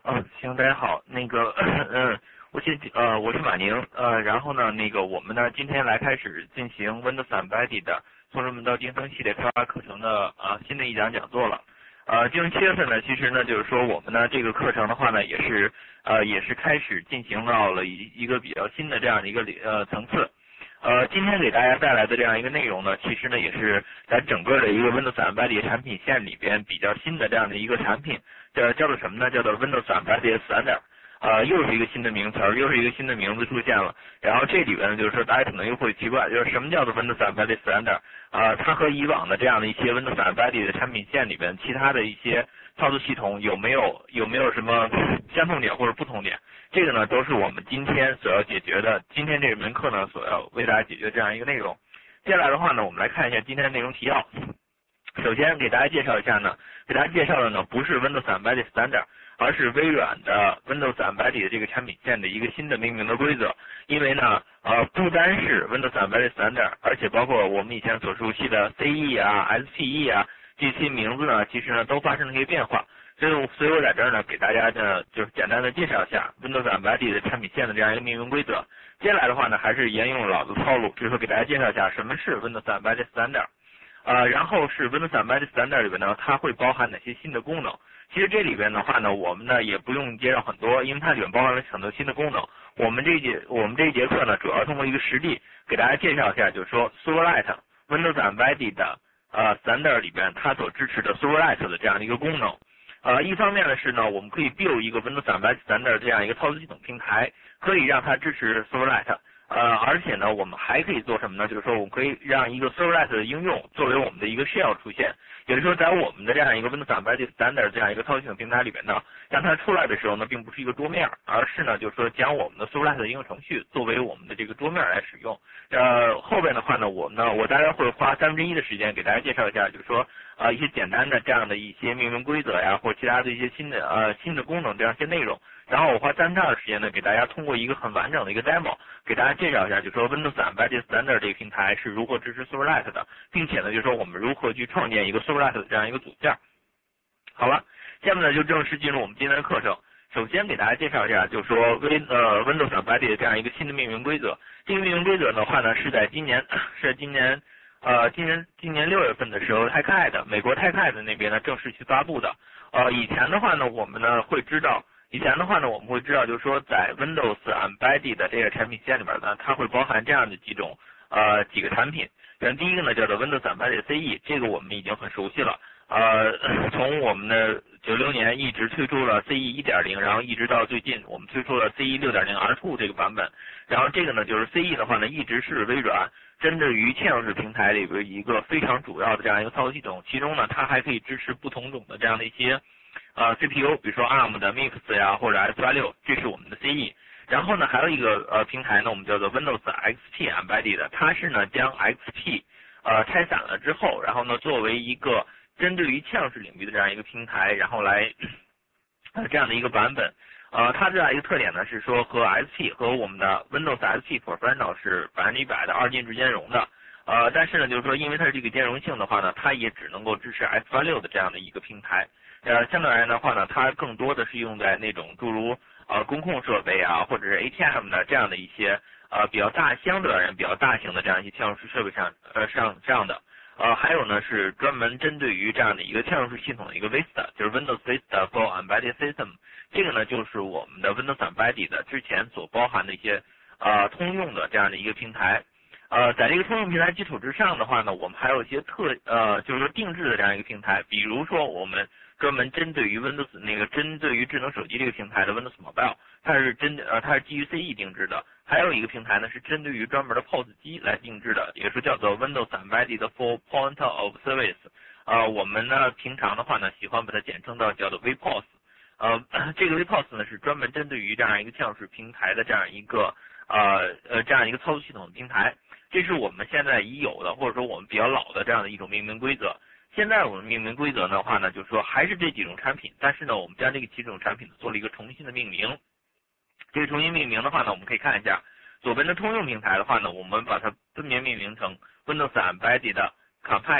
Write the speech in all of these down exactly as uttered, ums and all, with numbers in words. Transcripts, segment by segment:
嗯，行，大家好，那个，嗯，我先，呃，我是马宁，呃，然后呢，那个我们呢今天来开始进行 Windows Embedded 的从入门到晋升系列开发课程的啊、呃、新的一讲讲座了。呃，进入七月份呢，其实呢就是说我们呢这个课程的话呢也是呃也是开始进行到了一一个比较新的这样的一个呃层次。呃，今天给大家带来的这样一个内容呢，其实呢也是在整个的一个 Windows Embedded 产品线里边比较新的这样的一个产品。叫叫做什么呢？叫做 Windows Embedded Standard， 呃，又是一个新的名词，又是一个新的名字出现了。然后这里边呢，就是说大家可能又会奇怪，就是什么叫做 Windows Embedded Standard？ 啊、呃，它和以往的这样的一些 Windows Embedded 的产品线里边其他的一些操作系统有没有有没有什么相同点或者不同点？这个呢，都是我们今天所要解决的，今天这门课呢所要为大家解决这样一个内容。接下来的话呢，我们来看一下今天的内容提要。首先给大家介绍一下呢，给大家介绍的呢不是 Windows Embedded Standard， 而是微软的 Windows Embedded 这个产品线的一个新的命名的规则。因为呢，呃，不单是 Windows Embedded Standard， 而且包括我们以前所熟悉的 C E 啊、S P E 啊这些名字呢，其实呢都发生了一些变化。所以，所以我在这儿呢给大家呢就是简单的介绍一下 Windows Embedded 的产品线的这样一个命名规则。接下来的话呢，还是沿用老的套路，就是说给大家介绍一下什么是 Windows Embedded Standard。呃，然后是 Windows Embedded Standard 里边呢，它会包含哪些新的功能？其实这里边的话呢，我们呢也不用介绍很多，因为它里面包含了很多新的功能。我们这一节我们这一节课呢，主要通过一个实例给大家介绍一下，就是说 Silverlight Windows Embedded 的呃 Standard 里边它所支持的 Silverlight 的这样的一个功能。呃，一方面呢是呢，我们可以 build 一个 Windows Embedded Standard 这样一个操作系统平台，可以让它支持 Silverlight。呃，而且呢，我们还可以做什么呢？就是说，我们可以让一个 Silverlight 的应用作为我们的一个 shell 出现，也就是说，在我们的这样一个 Windows Embedded Standard 这样一个操作系统平台里边呢，让它出来的时候呢，并不是一个桌面，而是呢，就是说，将我们的 Silverlight 的应用程序作为我们的这个桌面来使用。呃，后边的话呢，我们呢，我大概会花三分之一的时间给大家介绍一下，就是说，呃，一些简单的这样的一些命名规则呀，或其他的一些新的呃新的功能这样一些内容。然后我花三分之二的时间呢，给大家通过一个很完整的一个 demo， 给大家介绍一下，就是说 Windows Embedded Standard 这个平台是如何支持 Silverlight 的，并且呢，就是说我们如何去创建一个 Silverlight 的这样一个组件。好了，下面呢就正式进入我们今天的课程。首先给大家介绍一下，就是说 Win 呃 Windows Embedded 这样一个新的命名规则。这个命名规则的话呢，是在今年是在今年呃今年今年六月份的时候 TechEd 美国 TechEd 那边呢正式去发布的。呃，以前的话呢，我们呢会知道。以前的话呢，我们会知道，就是说在 Windows Embedded 的这个产品线里边呢，它会包含这样的几种呃几个产品。然后第一个呢叫做 Windows Embedded C E， 这个我们已经很熟悉了。呃，从我们的九六年一直推出了 C E 一点零， 然后一直到最近我们推出了 C E 六点零 R 二 这个版本。然后这个呢就是 C E 的话呢，一直是微软针对于嵌入式平台里边一个非常主要的这样一个操作系统。其中呢，它还可以支持不同种的这样的一些。呃 C P U， 比如说 A R M 的 Mix 呀，或者 S 八六， 这是我们的 C E。然后呢，还有一个呃平台呢，我们叫做 Windows X P Embedded， 它是呢将 X P 呃拆散了之后，然后呢作为一个针对于嵌入式领域的这样一个平台，然后来呃这样的一个版本。呃，它这样一个特点呢是说和 X P 和我们的 Windows X P Professional 是百分之一百的二进制兼容的。呃，但是呢，就是说因为它是这个兼容性的话呢，它也只能够支持 X 八六的这样的一个平台。呃，相对而言的话呢，它更多的是用在那种诸如呃工控设备啊，或者是 A T M 的这样的一些呃比较大，相对而言比较大型的这样一些嵌入式设备上呃上这样的。呃，还有呢是专门针对于这样的一个嵌入式系统的一个 Vista， 就是 Windows Vista for Embedded System。这个呢就是我们的 Windows Embedded 的之前所包含的一些呃通用的这样的一个平台。呃，在这个通用平台基础之上的话呢，我们还有一些特呃就是说定制的这样一个平台，比如说我们专门针对于 Windows 那个针对于智能手机这个平台的 Windows Mobile， 它是针呃它是基于 C E 定制的。还有一个平台呢是针对于专门的 P O S 机来定制的，也是叫做 Windows Embedded for Point of Service。呃，我们呢平常的话呢喜欢把它简称到叫做 V P O S。呃，这个 V P O S 呢是专门针对于这样一个嵌入式平台的这样一个呃呃这样一个操作系统的平台。这是我们现在已有的，或者说我们比较老的这样的一种命名规则。现在我们命名规则的话呢，就是说还是这几种产品，但是呢，我们将这个几种产品做了一个重新的命名。这个重新命名的话呢，我们可以看一下左边的通用平台的话呢，我们把它分别命名成 Windows Embedded Compact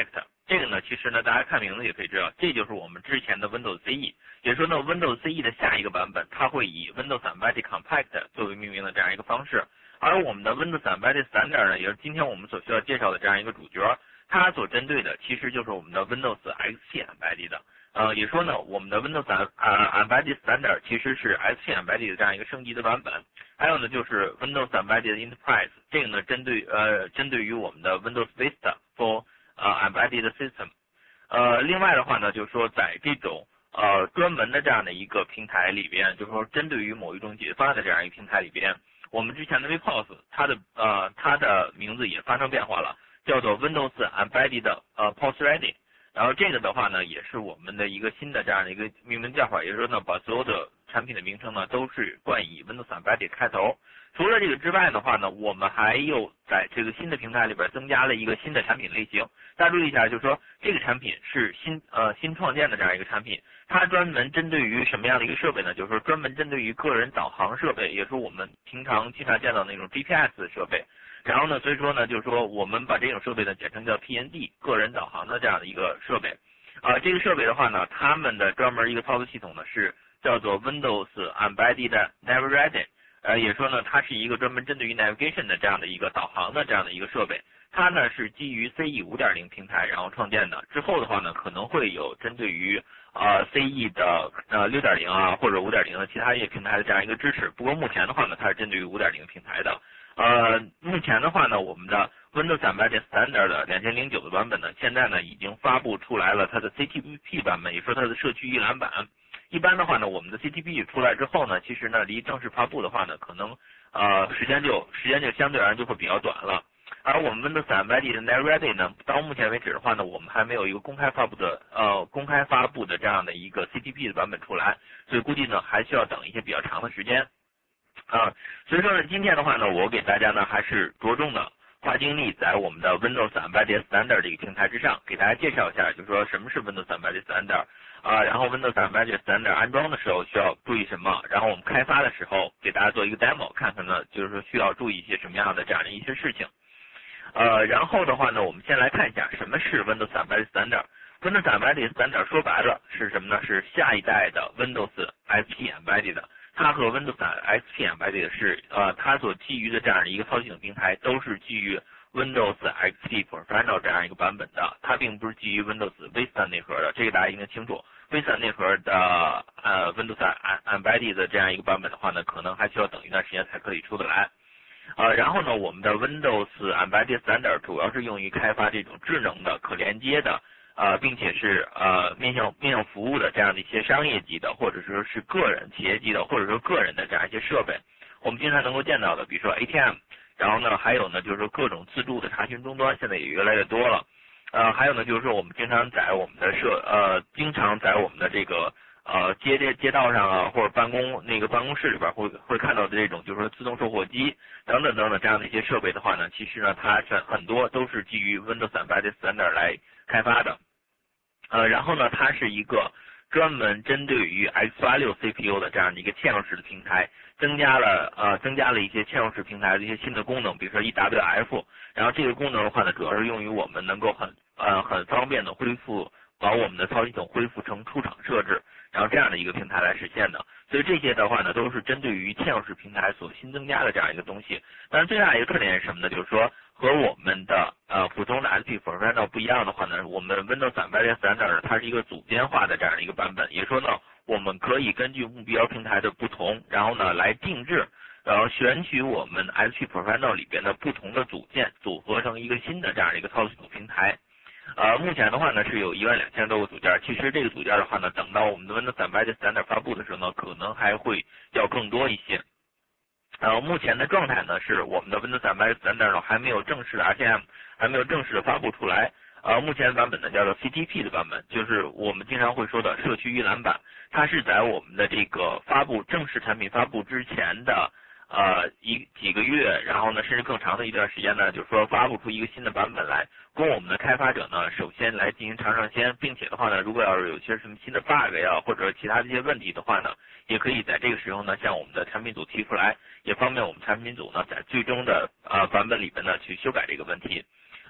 这个呢，其实呢，大家看名字也可以知道，这就是我们之前的 Windows C E， 也就是说呢 ，Windows C E 的下一个版本，它会以 Windows Embedded Compact 作为命名的这样一个方式。而我们的 Windows Embedded Standard 呢，也是今天我们所需要介绍的这样一个主角，它所针对的其实就是我们的 Windows X P Embedded 的。呃，也说呢，我们的 Windows 啊 Embedded Standard 其实是 X P Embedded 的这样一个升级的版本。还有呢，就是 Windows Embedded Enterprise， 这个呢，针对呃针对于我们的 Windows Vista for 呃 Embedded System。呃，另外的话呢，就是说在这种呃专门的这样的一个平台里边，就是说针对于某一种解发的这样一个平台里边，我们之前的 V P O S 它的呃它的名字也发生变化了，叫做 Windows Embedded 呃 P O S Ready。然后这个的话呢，也是我们的一个新的这样的一个命名叫法，也就是说呢，把所有的产品的名称呢都是冠以 Windows Embedded 开头。除了这个之外的话呢，我们还又在这个新的平台里边增加了一个新的产品类型。大家注意一下，就是说这个产品是新呃新创建的这样一个产品，它专门针对于什么样的一个设备呢？就是说专门针对于个人导航设备，也是我们平常经常见到那种 G P S 设备。然后呢，所以说呢，就是说我们把这种设备呢简称叫 P N D， 个人导航的这样的一个设备。啊、呃，这个设备的话呢，他们的专门一个操作系统呢是叫做 Windows Embedded Navigation。呃，也说呢，它是一个专门针对于 navigation 的这样的一个导航的这样的一个设备，它呢是基于 C E 五点零 平台然后创建的。之后的话呢，可能会有针对于呃 C E 的呃 六点零 啊或者 五点零 的其他一些平台的这样一个支持。不过目前的话呢，它是针对于 五点零 平台的。呃，目前的话呢，我们的 Windows Embedded Standard 的二零零九的版本呢，现在呢已经发布出来了它的 C T P 版本，也说它的社区预览版。一般的话呢，我们的 C T P 出来之后呢，其实呢离正式发布的话呢，可能呃时间就时间就相对而言就会比较短了。而我们 Windows Embedded Navigation 呢，到目前为止的话呢，我们还没有一个公开发布的呃公开发布的这样的一个 C T P 的版本出来，所以估计呢还需要等一些比较长的时间。啊，所以说呢，今天的话呢，我给大家呢还是着重的花精力在我们的 Windows Embedded Standard 这个平台之上，给大家介绍一下，就是说什么是 Windows Embedded Standard 啊，然后 Windows Embedded Standard 安装的时候需要注意什么，然后我们开发的时候给大家做一个 demo， 看看呢，就是说需要注意一些什么样的这样的一些事情。呃，然后的话呢，我们先来看一下什么是 Windows Embedded Standard。Windows Embedded Standard 说白了是什么呢？是下一代的 Windows X P Embedded。它和 Windows X P Embedded 是呃，它所基于的这样的一个操作系统平台都是基于 Windows X P Professional 这样一个版本的，它并不是基于 Windows Vista 内核的，这个大家应该清楚。Vista 内核的呃 Windows Embedded 的这样一个版本的话呢，可能还需要等一段时间才可以出得来。呃，然后呢，我们的 Windows Embedded Standard 主要是用于开发这种智能的、可连接的。呃，并且是呃面向面向服务的这样的一些商业级的，或者说是个人企业级的，或者说个人的这样一些设备，我们经常能够见到的，比如说 A T M， 然后呢，还有呢就是说各种自助的查询终端，现在也越来越多了。呃，还有呢就是说我们经常在我们的社呃经常在我们的这个呃街街街道上啊，或者办公那个办公室里边会会看到的这种就是说自动售货机等等等等这样的一些设备的话呢，其实呢它是很多都是基于 Windows Embedded Standard 来开发的。呃，然后呢，它是一个专门针对于 X 八六 C P U 的这样的一个嵌入式的平台，增加了呃增加了一些嵌入式平台的一些新的功能，比如说 E W F， 然后这个功能的话呢，主要是用于我们能够很呃很方便的恢复，把我们的操作系统恢复成出厂设置，然后这样的一个平台来实现的。所以这些的话呢，都是针对于嵌入式平台所新增加的这样一个东西。当然，最大一个特点是什么呢？就是说和我们的呃普通的 X P Professional 不一样的话呢，我们 Windows Embedded Standard 它是一个组件化的这样一个版本，也说呢，我们可以根据目标平台的不同，然后呢来定制，然后选取我们 X P Professional 里边的不同的组件，组合成一个新的这样一个操作系统平台。呃，目前的话呢是有一万两千多个组件，其实这个组件的话呢，等到我们的 Windows Embedded Standard 发布的时候呢，可能还会要更多一些。呃，目前的状态呢是我们的 Windows Embedded Standard 呢还没有正式的 R T M 还没有正式的发布出来。呃，目前版本呢叫做 C T P 的版本，就是我们经常会说的社区预览版，它是在我们的这个发布正式产品发布之前的呃一几个月，然后呢甚至更长的一段时间呢，就是说发布出一个新的版本来，供我们的开发者呢首先来进行尝尝鲜，并且的话呢，如果要是有些什么新的 bug 呀，或者其他的一些问题的话呢，也可以在这个时候呢向我们的产品组提出来，也方便我们产品组呢在最终的呃版本里边呢去修改这个问题。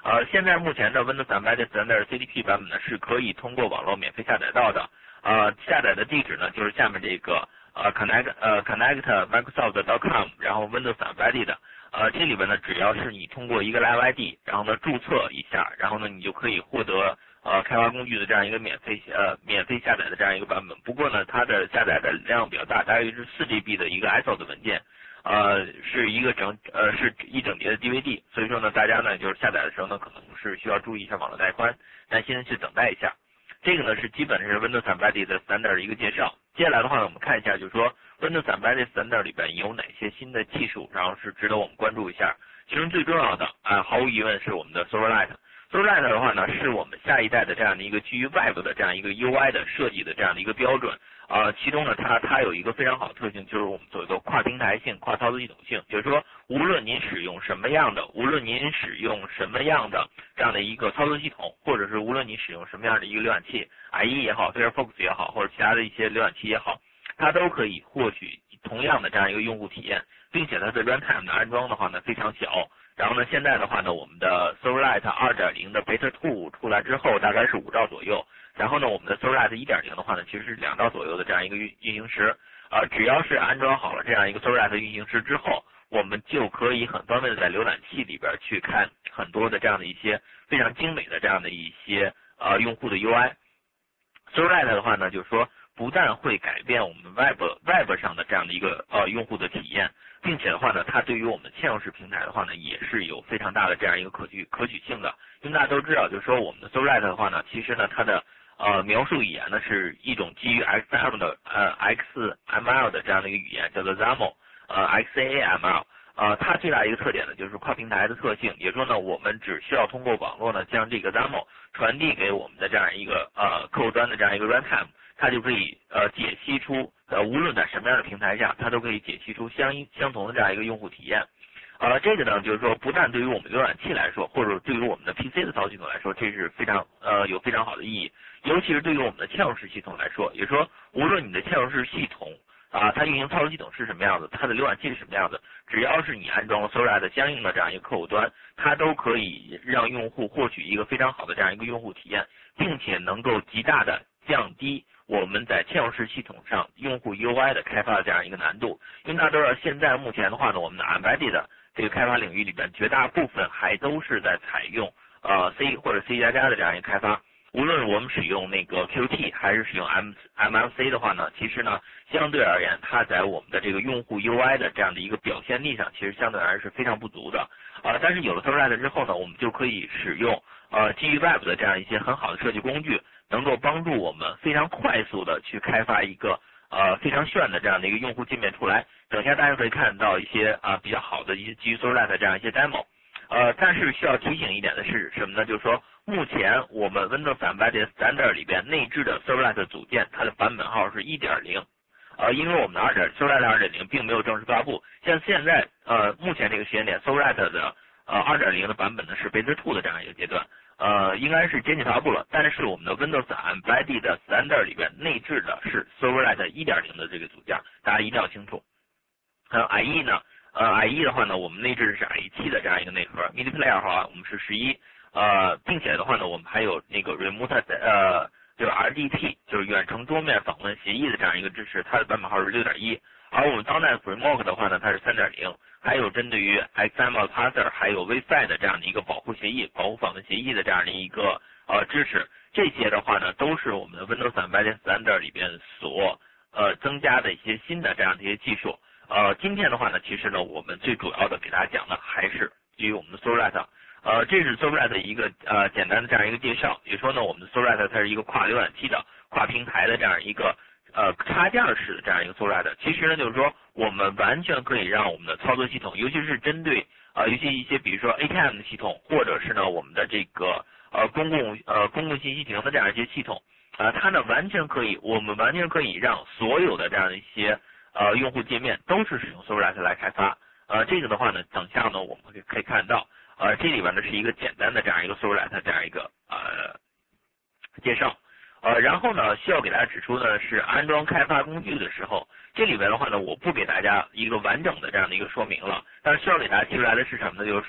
呃，现在目前的 Windows Embedded Standard C D P 版本呢是可以通过网络免费下载到的。呃，下载的地址呢就是下面这个呃 connect 呃 connect microsoft dot com， 然后 Windows Embedded。呃，这里边呢只要是你通过一个 Live I D， 然后呢注册一下，然后呢你就可以获得呃开发工具的这样一个免费呃免费下载的这样一个版本。不过呢它的下载的量比较大，大约是四 G B 的一个 I S O 的文件。呃，是一个整呃是一整叠的 D V D， 所以说呢，大家呢就是下载的时候呢，可能是需要注意一下网络带宽，耐心的去等待一下。这个呢是基本是 Windows Embedded 的 Standard 的一个介绍。接下来的话呢，我们看一下，就是说 Windows Embedded Standard 里边有哪些新的技术，然后是值得我们关注一下。其中最重要的啊、呃，毫无疑问是我们的 Silverlight。Silverlight 的话呢，是我们下一代的这样的一个基于 Web 的这样一个 U I 的设计的这样的一个标准。呃，其中呢，它它有一个非常好的特性，就是我们所谓的跨平台性、跨操作系统性，就是说，无论您使用什么样的，无论您使用什么样的这样的一个操作系统，或者是无论你使用什么样的一个浏览器 ，I E 也好 ，Firefox 也好，或者其他的一些浏览器也好，它都可以获取同样的这样一个用户体验，并且它的 runtime 的安装的话呢非常小。然后呢，现在的话呢，我们的 Silverlight 二点零 的 Beta 二出来之后，大概是五兆左右。然后呢，我们的 Silverlight 一点零 的话呢，其实是两兆左右的这样一个运运行时。呃，只要是安装好了这样一个 Silverlight 运行时之后，我们就可以很方便的在浏览器里边去看很多的这样的一些非常精美的这样的一些呃用户的 U I。Silverlight 的话呢，就是说不但会改变我们 Web Web 上的这样的一个呃用户的体验，并且的话呢，它对于我们嵌入式平台的话呢，也是有非常大的这样一个可取可取性的。因为大家都知道，就是说我们的 Silverlight 的话呢，其实呢它的呃描述语言呢是一种基于 X M L 的呃 X M L 的这样的一个语言，叫做 X A M L， 呃 X A M L。呃，它最大一个特点呢，就是跨平台的特性，也就是说呢，我们只需要通过网络呢，将这个 X A M L 传递给我们的这样一个呃客户端的这样一个 runtime， 它就可以呃解析出呃无论在什么样的平台下，它都可以解析出相相同的这样一个用户体验。呃，这个呢，就是说不但对于我们浏览器来说，或者对于我们的 P C 的操作系统来说，这是非常呃有非常好的意义，尤其是对于我们的嵌入式系统来说，也就是说，无论你的嵌入式系统啊，它运行操作系统是什么样子，它的浏览器是什么样子，只要是你安装了 Silverlight 相应的这样一个客户端，它都可以让用户获取一个非常好的这样一个用户体验，并且能够极大的降低我们在嵌入式系统上用户 U I 的开发的这样一个难度。因为大家都知道，现在目前的话呢，我们的 Embedded 的这个开发领域里边，绝大部分还都是在采用呃 C 或者 C 加加的这样一个开发。无论我们使用那个 Q T 还是使用 M MFC 的话呢，其实呢，相对而言，它在我们的这个用户 U I 的这样的一个表现力上，其实相对而言是非常不足的。呃，但是有了 Silverlight 之后呢，我们就可以使用呃基于 Web 的这样一些很好的设计工具，能够帮助我们非常快速的去开发一个呃非常炫的这样的一个用户界面出来。等一下大家可以看到一些啊、呃、比较好的一些基于 Silverlight 的这样一些 demo。呃，但是需要提醒一点的是什么呢？就是说，目前我们 Windows Embedded Standard 里边内置的 Silverlight 组件，它的版本号是 一点零。呃，因为我们的二点 Silverlight 二点零并没有正式发布，像现在呃目前这个时间点 Silverlight 的呃二点零的版本呢是 Beta 二的这样一个阶段，呃应该是接近发布了。但是我们的 Windows Embedded 的 Standard 里边内置的是 Silverlight 一点零的这个组件，大家一定要清楚。还有 I E 呢？呃 ，I E 的话呢，我们内置的是 I E 七的这样一个内核 ，Media Player 的话我们是十一，呃，并且的话呢，我们还有那个 Remote 呃，就是 R D P， 就是远程桌面访问协议的这样一个支持，它的版本号是 六点一， 而我们当代 Framework 的话呢，它是 三点零， 还有针对于 X M L Parser 还有 Wi-Fi 的这样的一个保护协议、保护访问协议的这样的一个呃支持，这些的话呢，都是我们的 Windows Embedded Standard 里边所呃增加的一些新的这样的一些技术。呃，今天的话呢，其实呢，我们最主要的给大家讲的还是基于我们的 Silverlight， 呃，这是 Silverlight 的一个呃简单的这样一个介绍。也说呢，我们的 Silverlight 它是一个跨浏览器的、跨平台的这样一个呃插件式的这样一个 Silverlight。其实呢，就是说我们完全可以让我们的操作系统，尤其是针对呃尤其一些比如说 A T M 的系统，或者是呢我们的这个呃公共呃公共信息屏的这样一些系统，呃，它呢完全可以，我们完全可以让所有的这样一些呃，用户界面都是使用 Silverlight 来开发，呃，这个的话呢，等下呢我们可以可以看到，呃，这里边呢是一个简单的这样一个 Silverlight 这样一个呃介绍，呃，然后呢需要给大家指出呢是安装开发工具的时候，这里边的话呢我不给大家一个完整的这样的一个说明了，但是需要给大家提出来的是什么呢？就是说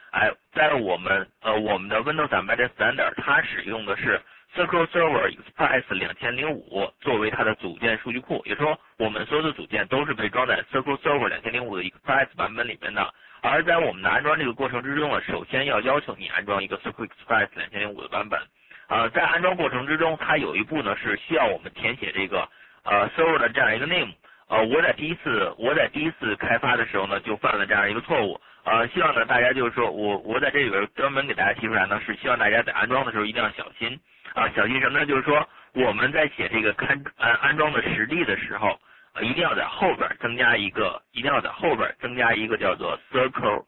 哎，在我们呃我们的 Windows Embedded Standard 它使用的是 Circle Server Express 两千零五作为它的组件数据库，也就是说我们所有的组件都是被装在 Circle Server 两千零五的 Express 版本里面的。而在我们的安装这个过程之中呢，首先要要求你安装一个 Circle Express 两千零五的版本。呃，在安装过程之中，它有一步呢是需要我们填写这个呃 server 的这样一个 name。呃，我在第一次我在第一次开发的时候呢，就犯了这样一个错误。呃，希望呢大家就是说我我在这里边专门给大家提出来呢，是希望大家在安装的时候一定要小心啊、呃，小心什么呢？就是说我们在写这个看安安装的实例的时候，呃，一定要在后边增加一个，一定要在后边增加一个叫做 Circle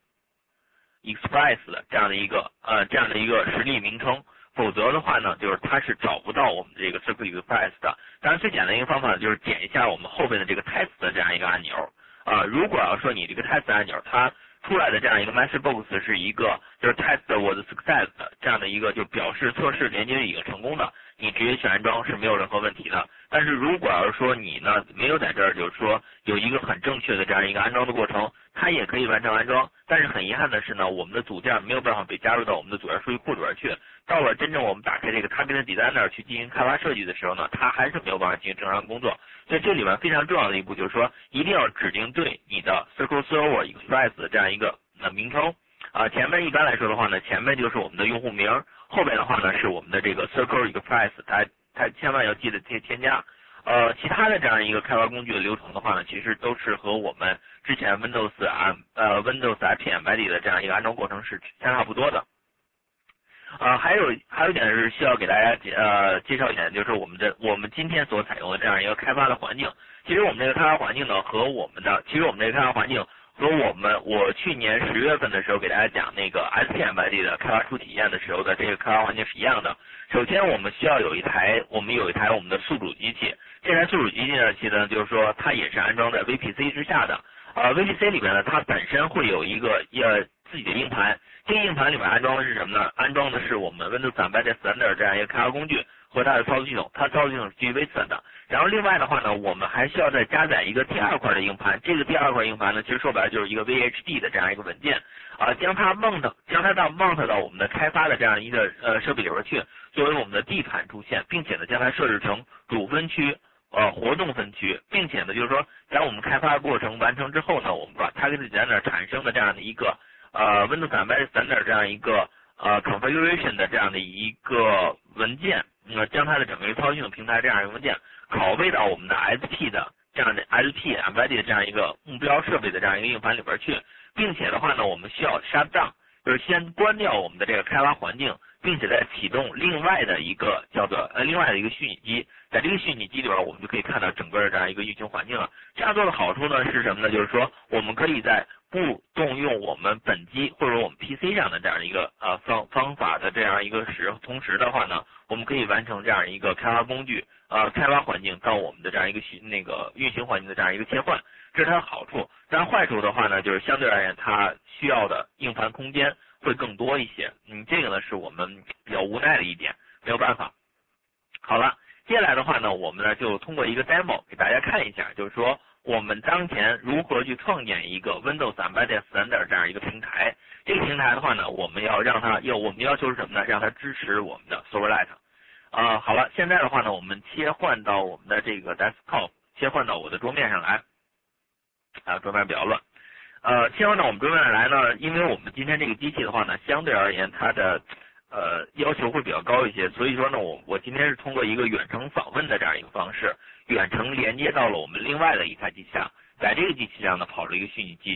Express 的这样的一个呃这样的一个实例名称。否则的话呢，就是它是找不到我们这个 Circle Express 的。当然，最简单的一个方法就是点一下我们后边的这个 Test 的这样一个按钮啊、呃。如果要说你这个 Test 按钮它出来的这样一个 Message Box 是一个就是 Test was success 的这样的一个就表示测试连接已经成功的，你直接去安装是没有任何问题的。但是如果要是说你呢没有在这儿就是说有一个很正确的这样一个安装的过程，它也可以完成安装，但是很遗憾的是呢，我们的组件没有办法被加入到我们的组件数据库里边去。到了真正我们打开这个 Target Designer 去进行开发设计的时候呢，它还是没有办法进行正常工作。所以这里面非常重要的一步就是说，一定要指定对你的 Circle Server Express 的这样一个呃名称啊、呃。前面一般来说的话呢，前面就是我们的用户名，后边的话呢是我们的这个 Circle Express， 它它千万要记得添添加。呃，其他的这样一个开发工具的流程的话呢，其实都是和我们之前 Windows 啊呃 Windows I P Embedded 的这样一个安装过程是相差不多的。呃，还有还有一点是需要给大家呃介绍一点，就是我们的我们今天所采用的这样一个开发的环境。其实我们这个开发环境呢，和我们的其实我们这个开发环境和我们我去年十月份的时候给大家讲那个 S P Embedded 的开发初体验的时候的这个开发环境是一样的。首先我们需要有一台我们有一台我们的宿主机器，这台宿主机器呢，其实呢就是说它也是安装在 V P C 之下的。呃 V P C 里面呢，它本身会有一个呃自己的硬盘。这个硬盘里面安装的是什么呢？安装的是我们 Windows Embedded Standard 这样一个开发工具和它的操作系统，它操作系统是基于 Vista 的。然后另外的话呢，我们还需要再加载一个第二块的硬盘。这个第二块硬盘呢，其实说白了就是一个 V H D 的这样一个文件啊，将它 mount 将它到 mount 到我们的开发的这样一个呃设备里边去，作为我们的 D 盘出现，并且呢将它设置成主分区。呃，活动分区，并且呢，就是说，在我们开发过程完成之后呢，我们把 Target Designer 产生的这样的一个呃 Windows Embedded Standard 这样一个呃 configuration 的这样的一个文件，呃，将它的整个操作系统平台这样一个文件拷贝到我们的 S P 的这样的 S P Embedded 这样一个目标设备的这样一个硬盘里边去，并且的话呢，我们需要 shut down， 就是先关掉我们的这个开发环境，并且再启动另外的一个叫做呃另外的一个虚拟机。在这个虚拟机里边，我们就可以看到整个这样一个运行环境了。这样做的好处呢是什么呢？就是说，我们可以在不动用我们本机或者我们 P C 上的这样一个呃方方法的这样一个使用，同时的话呢，我们可以完成这样一个开发工具呃开发环境到我们的这样一个虚那个运行环境的这样一个切换，这是它的好处。但坏处的话呢，就是相对而言，它需要的硬盘空间会更多一些。嗯，这个呢是我们比较无奈的一点，没有办法。好了。接下来的话呢，我们呢就通过一个 demo 给大家看一下，就是说我们当前如何去创建一个 Windows Embedded Standard 这样一个平台。这个平台的话呢，我们要让它要我们要求是什么呢？让它支持我们的 Silverlight。啊、呃，好了，现在的话呢，我们切换到我们的这个 desktop， 切换到我的桌面上来。啊，桌面比较乱。呃，切换到我们桌面上来呢，因为我们今天这个机器的话呢，相对而言它的呃，要求会比较高一些，所以说呢，我我今天是通过一个远程访问的这样一个方式，远程连接到了我们另外的一台机器上，在这个机器上呢跑了一个虚拟机，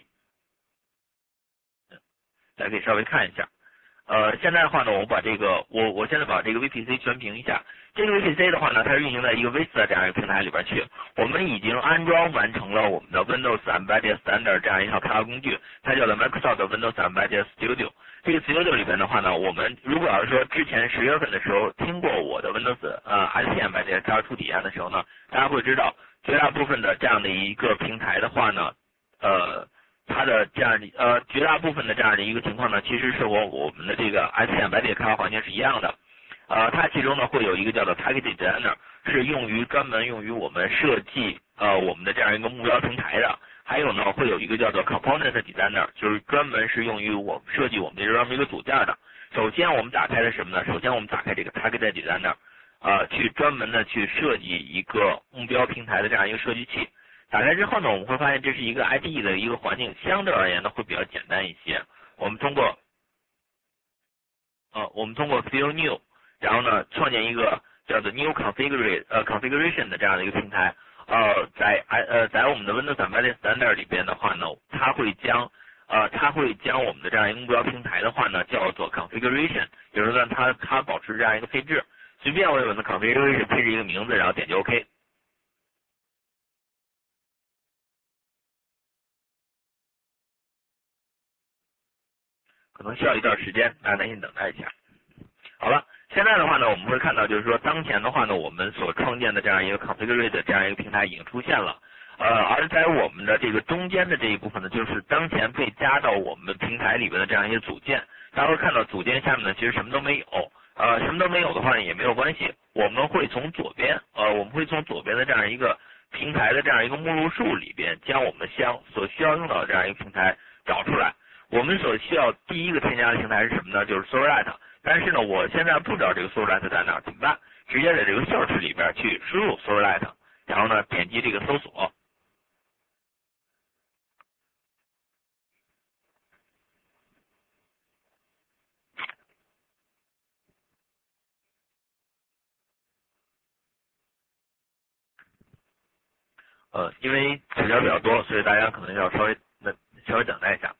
大家可以稍微看一下。呃，现在的话呢，我把这个我我现在把这个 V P C 全屏一下，这个 V P C 的话呢，它是运行在一个 Vista 这样一个平台里边去。我们已经安装完成了我们的 Windows Embedded Standard 这样一套开发工具，它叫做 Microsoft Windows Embedded Studio。这个 Studio 里边的话呢，我们如果要是说之前十月份的时候听过我的 Windows 呃 S P Embedded 开发初体验的时候呢，大家会知道绝大部分的这样的一个平台的话呢，呃。它的这样的呃绝大部分的这样的一个情况呢，其实是和我们的这个 S P Embedded 开发环境是一样的。 呃，它其中呢会有一个叫做 Target Designer， 是用于专门用于我们设计呃我们的这样一个目标平台的。还有呢会有一个叫做 Component Designer， 就是专门是用于我们设计我们这这么一个组件的。首先我们打开的什么呢？首先我们打开这个 Target Designer， 呃，去专门的去设计一个目标平台的这样一个设计器。打开之后呢，我们会发现这是一个 I D E 的一个环境，相对而言呢会比较简单一些。我们通过呃，我们通过 Fill New， 然后呢创建一个叫做 New Configuration 呃 Configuration 的这样的一个平台。呃，在呃在我们的 Windows Embedded Standard 里边的话呢，它会将呃它会将我们的这样一个目标平台的话呢叫做 Configuration， 也就是说它它保持这样一个配置，随便为我们的 Configuration 配置一个名字，然后点击 OK。可能需要一段时间，大家耐心等待一下。好了，现在的话呢，我们会看到就是说，当前的话呢，我们所创建的这样一个 Configurate 的这样一个平台已经出现了。呃，而在我们的这个中间的这一部分呢，就是当前被加到我们平台里边的这样一些组件。大家会看到组件下面呢，其实什么都没有。呃，什么都没有的话呢，也没有关系。我们会从左边，呃，我们会从左边的这样一个平台的这样一个目录数里边，将我们相所需要用到的这样一个平台找出来。我们所需要第一个添加的平台是什么呢？就是 Solarlight。但是呢，我现在不知道这个 Solarlight 在哪儿，怎么办？直接在这个 Search 里边去输入 Solarlight， 然后呢点击这个搜索。呃，因为指标比较多，所以大家可能要稍微那稍微等待一下。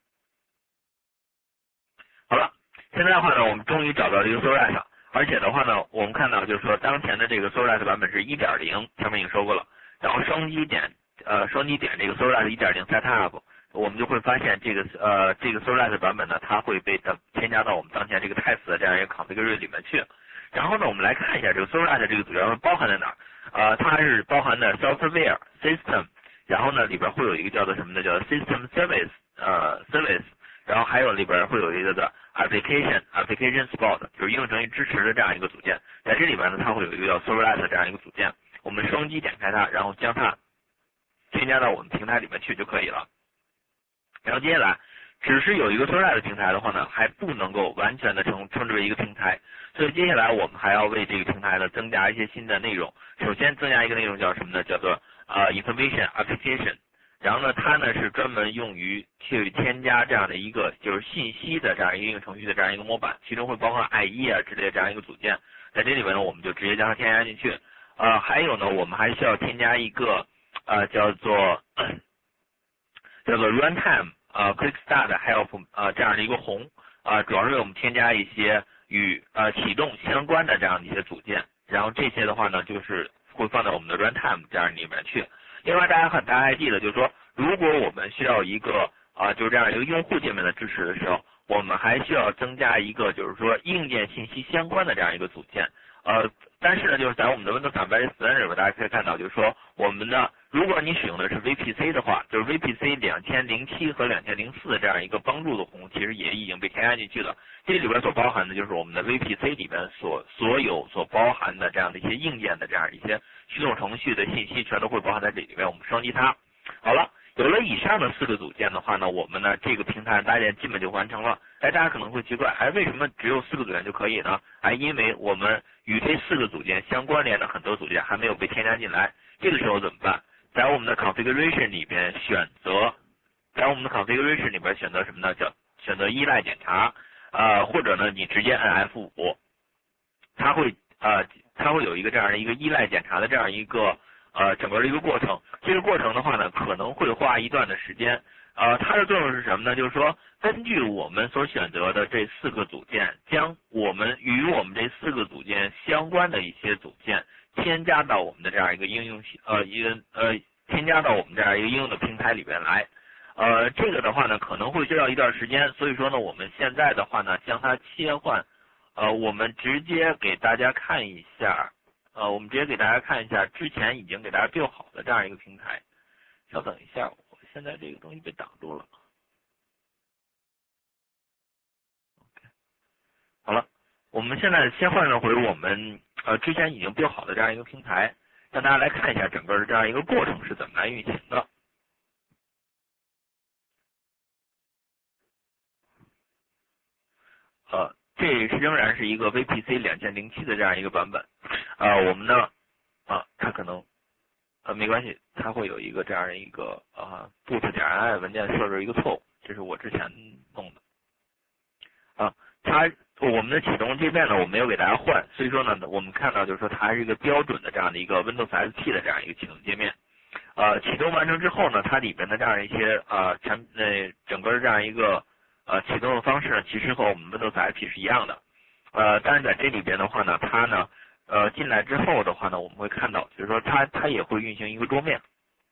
好了，现在的话呢，我们终于找到这个 Solarlight， 而且的话呢，我们看到就是说当前的这个 Solarlight 版本是 一点零， 前面已经说过了。然后双击点呃双击点这个 Solarlight 一点零 Setup， 我们就会发现这个呃这个 Solarlight 版本呢，它会被的添加到我们当前这个 Test 的这样一个 Configuration 里面去。然后呢，我们来看一下这个 Solarlight 这个组件包含在哪儿。呃，它是包含的 Software System， 然后呢里边会有一个叫做什么呢？叫做 System Service 呃 Service， 然后还有里边会有一个的 Application Application Support， 就是应用程序支持的这样一个组件。在这里边呢，它会有一个叫 Solarlight 这样一个组件。我们双击点开它，然后将它添加到我们平台里面去就可以了。然后接下来，只是有一个 Solarlight 的平台的话呢，还不能够完全的称称之为一个平台。所以接下来我们还要为这个平台呢增加一些新的内容。首先增加一个内容叫什么呢？叫做呃 Information Application。然后呢，它呢是专门用于去添加这样的一个就是信息的这样一个应用程序的这样一个模板，其中会包括 I E 啊之类的这样一个组件。在这里边呢，我们就直接将它添加进去。呃，还有呢，我们还需要添加一个呃叫做叫做 Runtime 呃 Quick Start Help 呃这样的一个宏啊，主要是为我们添加一些与呃启动相关的这样的一些组件。然后这些的话呢，就是会放到我们的 Runtime 这样里面去。另外，大家很大家还记得，就是说，如果我们需要一个啊、呃，就是这样一个用户界面的支持的时候，我们还需要增加一个就是说硬件信息相关的这样一个组件。呃，但是呢，就是在我们的 Windows Embedded Standard 里面，大家可以看到，就是说我们的如果你使用的是 V P C 的话，就是 V P C 两千零七和两千零四的这样一个帮助的宏，其实也已经被添加进去了。这里边所包含的就是我们的 V P C 里面所所有所包含的这样的一些硬件的这样一些驱动程序的信息，全都会包含在这里面。我们双击它，好了。有了以上的四个组件的话呢，我们呢这个平台搭建基本就完成了。哎，大家可能会奇怪，哎，为什么只有四个组件就可以呢？哎，因为我们与这四个组件相关联的很多组件还没有被添加进来。这个时候怎么办？在我们的 configuration 里边选择，在我们的 configuration 里边选择什么呢？叫选择依赖检查，呃，或者呢你直接按 F 五， 它会呃它会有一个这样的一个依赖检查的这样一个。呃，整个的一个过程，这个过程的话呢，可能会花一段的时间。呃，它的作用是什么呢？就是说，根据我们所选择的这四个组件，将我们与我们这四个组件相关的一些组件添加到我们的这样一个应用呃一个呃添加到我们这样一个应用的平台里边来。呃，这个的话呢，可能会需要一段时间，所以说呢，我们现在的话呢，将它切换，呃，我们直接给大家看一下。呃，我们直接给大家看一下之前已经给大家 build 好的这样一个平台。稍等一下，我现在这个东西被挡住了。OK， 好了， 我们现在先换上回我们呃之前已经 build 好的这样一个平台，让大家来看一下整个的这样一个过程是怎么来运行的。呃，这仍然是一个 V P C 两千零七的这样一个版本。呃，我们呢，啊，它可能呃没关系，它会有一个这样的一个呃 boot 点 I 文件设置一个错误，这是我之前弄的。啊，它我们的启动界面呢，我没有给大家换，所以说呢，我们看到就是说它还是一个标准的这样的一个 Windows S P 的这样一个启动界面。呃，启动完成之后呢，它里边的这样一些呃产呃整个这样一个呃启动的方式呢，其实和我们 Windows S P 是一样的。呃，但是在这里边的话呢，它呢呃进来之后的话呢，我们会看到就是说它它也会运行一个桌面。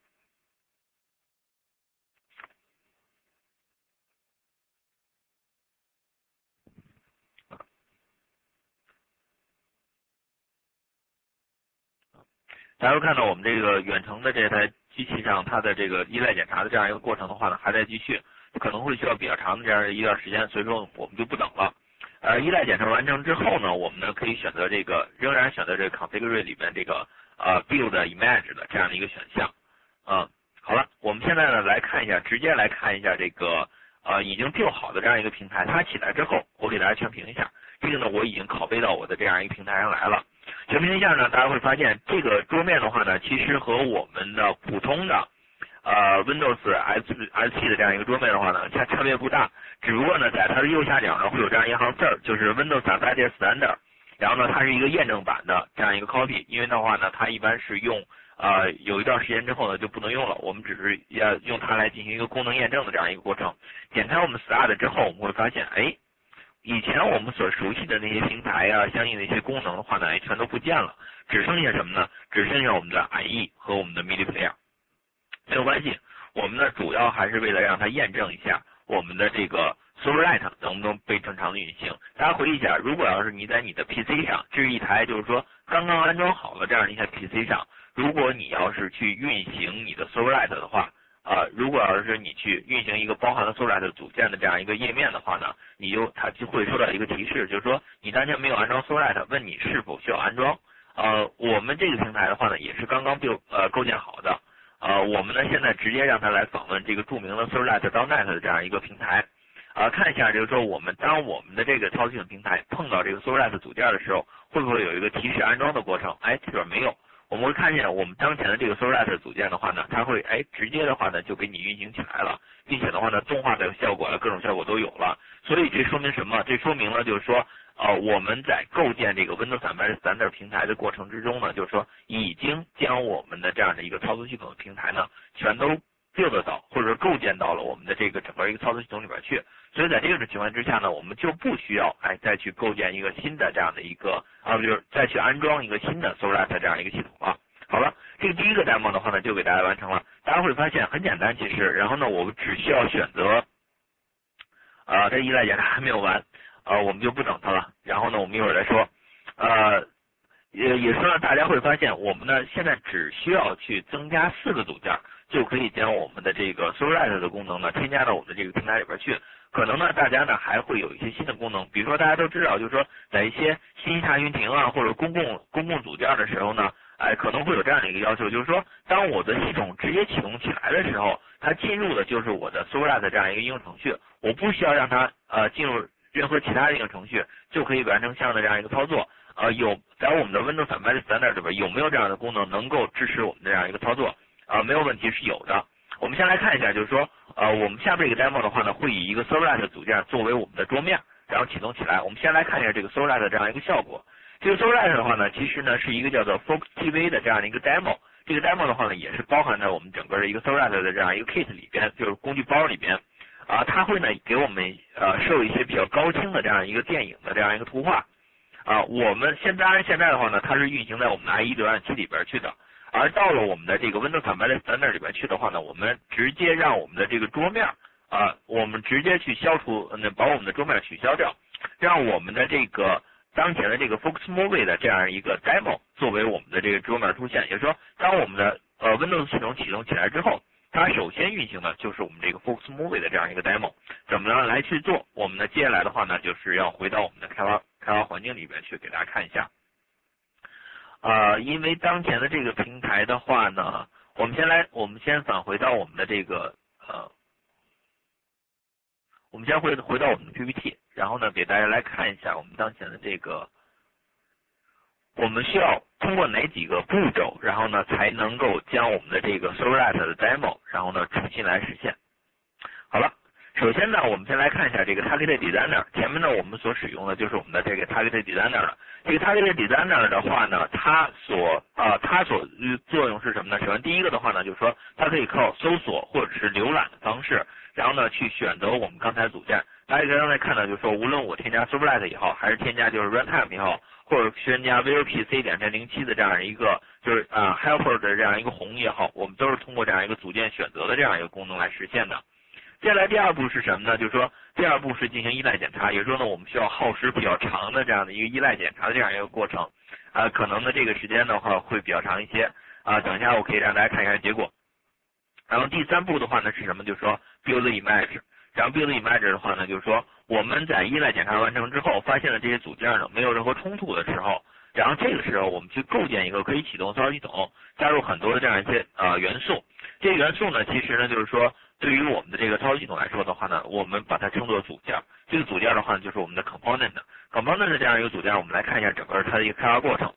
大家会看到我们这个远程的这台机器上，它的这个依赖检查的这样一个过程的话呢，还在继续，可能会需要比较长的这样一段时间，所以说我们就不等了。呃，依赖检查完成之后呢，我们呢可以选择这个，仍然选择这个 configure 里面这个呃 build image 的这样的一个选项。嗯、呃，好了，我们现在呢来看一下，直接来看一下这个呃已经 build 好的这样一个平台，它起来之后，我给大家全屏一下，这个呢我已经拷贝到我的这样一个平台上来了。全屏一下呢，大家会发现这个桌面的话呢，其实和我们的普通的呃 Windows S P 的这样一个桌面的话呢，它差别不大，只不过呢，在它的右下角呢会有这样一行字儿，就是 Windows Embedded Standard， 然后呢，它是一个验证版的这样一个 copy， 因为的话呢，它一般是用呃有一段时间之后呢就不能用了，我们只是要用它来进行一个功能验证的这样一个过程。点开我们 Start 之后，我们会发现，哎。以前我们所熟悉的那些平台啊，相应的一些功能的话呢，也全都不见了，只剩下什么呢？只剩下我们的 I E 和我们的 Media Player。没有关系，我们呢主要还是为了让它验证一下我们的这个 Silverlight 能不能被正常的运行。大家回忆一下，如果要是你在你的 P C 上，这是一台就是说刚刚安装好的这样一台 P C 上，如果你要是去运行你的 Silverlight 的话，呃，如果要是你去运行一个包含了 Silverlight 组件的这样一个页面的话呢，你就它就会收到一个提示，就是说你当前没有安装 Silverlight， 问你是否需要安装。呃，我们这个平台的话呢，也是刚刚构呃构建好的。呃，我们呢现在直接让它来访问这个著名的 Silverlight.net 的这样一个平台，啊，看一下就是说我们当我们的这个操作系统平台碰到这个 Silverlight 组件的时候，会不会有一个提示安装的过程？哎，这边没有。我们会看见我们当前的这个 Silverlight 组件的话呢，它会哎直接的话呢就给你运行起来了，并且的话呢动画的效果啊各种效果都有了。所以这说明什么？这说明了就是说呃我们在构建这个 Windows Embedded Standard 平台的过程之中呢，就是说已经将我们的这样的一个操作系统的平台呢全都 build 到或者说构建到了我们的这个整个一个操作系统里边去。所以在这个情况之下呢，我们就不需要哎再去构建一个新的这样的一个啊，就是再去安装一个新的 Silverlight 这样一个系统了。好了，这个第一个 demo 的话呢，就给大家完成了。大家会发现很简单，其实，然后呢，我们只需要选择，呃，这依赖检查还没有完，呃，我们就不等它了。然后呢，我们一会儿再说，呃，也也是呢，大家会发现，我们呢现在只需要去增加四个组件，就可以将我们的这个 Silverlight 的功能呢添加到我们的这个平台里边去。可能呢，大家呢还会有一些新的功能，比如说大家都知道，就是说在一些新下云亭啊或者公共公共组件的时候呢。哎，可能会有这样的一个要求，就是说，当我的系统直接启动起来的时候，它进入的就是我的 Silverlight 这样一个应用程序，我不需要让它呃进入任何其他的应用程序，就可以完成相应的这样一个操作。呃，有在我们的 Windows Embedded Standard 里边有没有这样的功能能够支持我们的这样一个操作？啊、呃，没有问题，是有的。我们先来看一下，就是说，呃，我们下面这个 demo 的话呢，会以一个 Silverlight 组件作为我们的桌面，然后启动起来。我们先来看一下这个 Silverlight 的这样一个效果。这个 Silverlight 的话呢，其实呢是一个叫做 Fox T V 的这样的一个 demo。这个 demo 的话呢，也是包含在我们整个的一个 Silverlight 的这样一个 kit 里边，就是工具包里边。啊，它会呢给我们呃设一些比较高清的这样一个电影的这样一个图画。啊，我们现当然现在的话呢，它是运行在我们的 I E 浏览器里边去的。而到了我们的这个 Windows Embedded Standard 里边去的话呢，我们直接让我们的这个桌面啊，我们直接去消除，呃，把我们的桌面取消掉，让我们的这个当前的这个 Focus Movie 的这样一个 demo 作为我们的这个桌面出现。也就是说，当我们的呃 Windows 系统启动起来之后，它首先运行的就是我们这个 Focus Movie 的这样一个 demo。怎么样来去做？我们呢接下来的话呢，就是要回到我们的开发开发环境里边去给大家看一下。呃，因为当前的这个平台的话呢，我们先来，我们先返回到我们的这个呃，我们先回回到我们的 P P T， 然后呢给大家来看一下我们当前的这个，我们需要通过哪几个步骤，然后呢才能够将我们的这个 Servlet 的 demo， 然后呢重新来实现。好了。首先呢，我们先来看一下这个 Target Designer。前面呢，我们所使用的就是我们的这个 Target Designer 了。这个 Target Designer 的话呢，它所啊、呃、它所作用是什么呢？首先第一个的话呢，就是说它可以靠搜索或者是浏览的方式，然后呢去选择我们刚才组件。大家刚才看到就是说，无论我添加 Servlet 也好，还是添加就是 Runtime 也好，或者添加 V L P C 两点零七的这样一个就是啊、呃、Helper 的这样一个红也好，我们都是通过这样一个组件选择的这样一个功能来实现的。接下来第二步是什么呢？就是说第二步是进行依赖检查，也就是说呢，我们需要耗时比较长的这样的一个依赖检查的这样一个过程，啊、呃，可能呢这个时间的话会比较长一些，啊、呃，等一下我可以让大家看一下结果。然后第三步的话呢是什么？就是说 build image， 然后 build image 的话呢，就是说我们在依赖检查完成之后，发现了这些组件呢没有任何冲突的时候，然后这个时候我们去构建一个可以启动操作系统，加入很多的这样一些呃元素。这些元素呢，其实呢就是说，对于我们的这个操作系统来说的话呢，我们把它称作组件。这个组件的话呢，就是我们的 component。component 的这样一个组件，我们来看一下整个它的一个开发过程。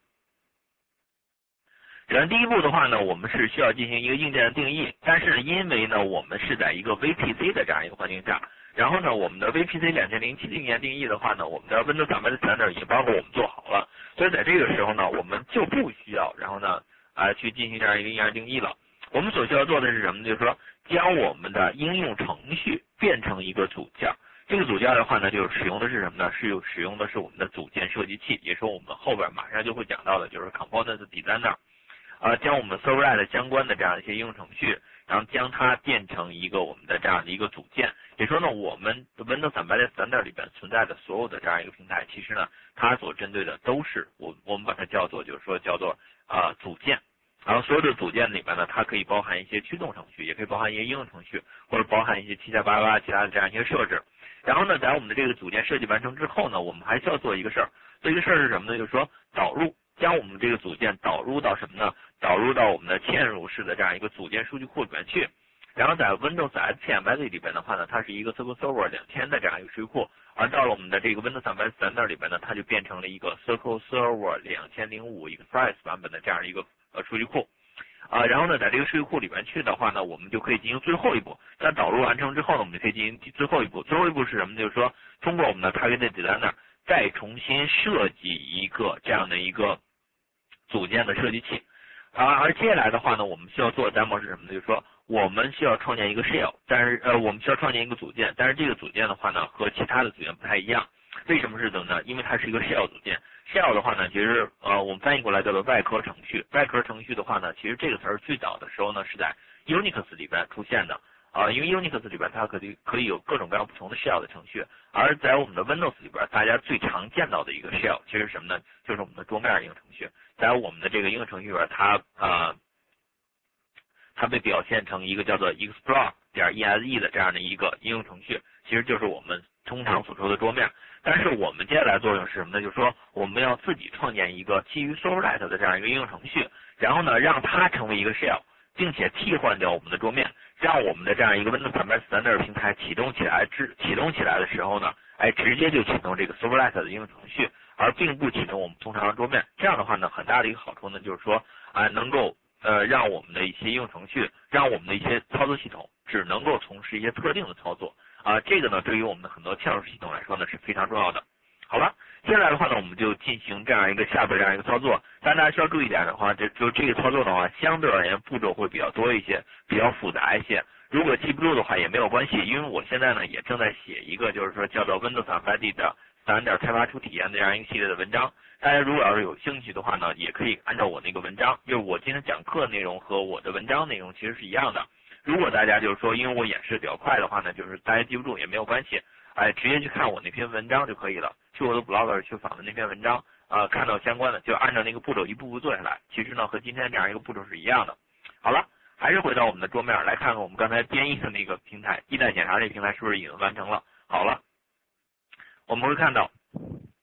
首先第一步的话呢，我们是需要进行一个硬件的定义，但是因为呢，我们是在一个 V P C 的这样一个环境下，然后呢，我们的 V P C 两点零七的硬件定义的话呢，我们的 Windows 三百的 standard 已经帮助我们做好了，所以在这个时候呢，我们就不需要，然后呢，啊、呃、去进行这样一个硬件定义了。我们所需要做的是什么？就是说，将我们的应用程序变成一个组件。这个组件的话呢，就是使用的是什么呢？是有使用的是我们的组件设计器，也是我们后边马上就会讲到的，就是 Component Designer。呃，将我们 Servlet 相关的这样一些应用程序，然后将它变成一个我们的这样的一个组件。也说呢，我们 Windows 三百的 standard 里边存在的所有的这样一个平台，其实呢，它所针对的都是我我们把它叫做就是说叫做啊、呃、组件。然后所有的组件里面呢，它可以包含一些驱动程序，也可以包含一些应用程序，或者包含一些七七八八其他的这样一些设置。然后呢，在我们的这个组件设计完成之后呢，我们还需要做一个事儿。做一个事儿是什么呢？就是说导入，将我们这个组件导入到什么呢？导入到我们的嵌入式的这样一个组件数据库里面去。然后在 Windows S P M S 里边的话呢，它是一个 S Q L Server 两千的这样一个数据库，而到了我们的这个 Windows 三百 Standard 里边呢，它就变成了一个 S Q L Server 两千零五 Express 版本的这样一个呃数据库。啊，然后呢，在这个数据库里面去的话呢，我们就可以进行最后一步。在导入完成之后呢，我们就可以进行最后一步。最后一步是什么？就是说，通过我们的 Target Designer 再重新设计一个这样的一个组件的设计器。啊，而接下来的话呢，我们需要做的 demo 是什么呢？就是说，我们需要创建一个 shell， 但是呃，我们需要创建一个组件，但是这个组件的话呢，和其他的组件不太一样。为什么是怎么呢？因为它是一个 shell 组件。shell 的话呢，其实呃，我们翻译过来叫做外壳程序。外壳程序的话呢，其实这个词儿最早的时候呢，是在 Unix 里边出现的。啊、呃，因为 Unix 里边它可以可以有各种各样不同的 shell 的程序，而在我们的 Windows 里边，大家最常见到的一个 shell 其实是什么呢？就是我们的桌面应用程序。在我们的这个应用程序里边，它啊、呃，它被表现成一个叫做 Explore 点 E S E 的这样的一个应用程序，其实就是我们通常所说的桌面。但是我们接下来作用是什么呢？就是说我们要自己创建一个基于 Servlet 的这样一个应用程序，然后呢，让它成为一个 shell， 并且替换掉我们的桌面，让我们的这样一个 Windows 三百 Standard 平台启动起来，之启动起来的时候呢，哎，直接就启动这个 Servlet 的应用程序，而并不启动我们通常的桌面。这样的话呢，很大的一个好处呢，就是说啊、呃，能够呃让我们的一些应用程序，让我们的一些操作系统只能够从事一些特定的操作。啊、呃，这个呢，对于我们的很多嵌入式系统来说呢是非常重要的。好了，接下来的话呢，我们就进行这样一个下边这样一个操作。但大家需要注意一点的话，这就这个操作的话，相对而言步骤会比较多一些，比较复杂一些。如果记不住的话也没有关系，因为我现在呢也正在写一个就是说叫做 Windows Embedded 的三点开发出体验的这样一个系列的文章。大家如果要是有兴趣的话呢，也可以按照我那个文章，就是我今天讲课内容和我的文章内容其实是一样的。如果大家就是说，因为我演示比较快的话呢，就是大家记不住也没有关系，哎，直接去看我那篇文章就可以了，去我的 blog 去访问那篇文章，啊、呃，看到相关的就按照那个步骤一步步做下来，其实呢和今天这样一个步骤是一样的。好了，还是回到我们的桌面来看看我们刚才编译的那个平台，依赖检查这个平台是不是已经完成了？好了，我们会看到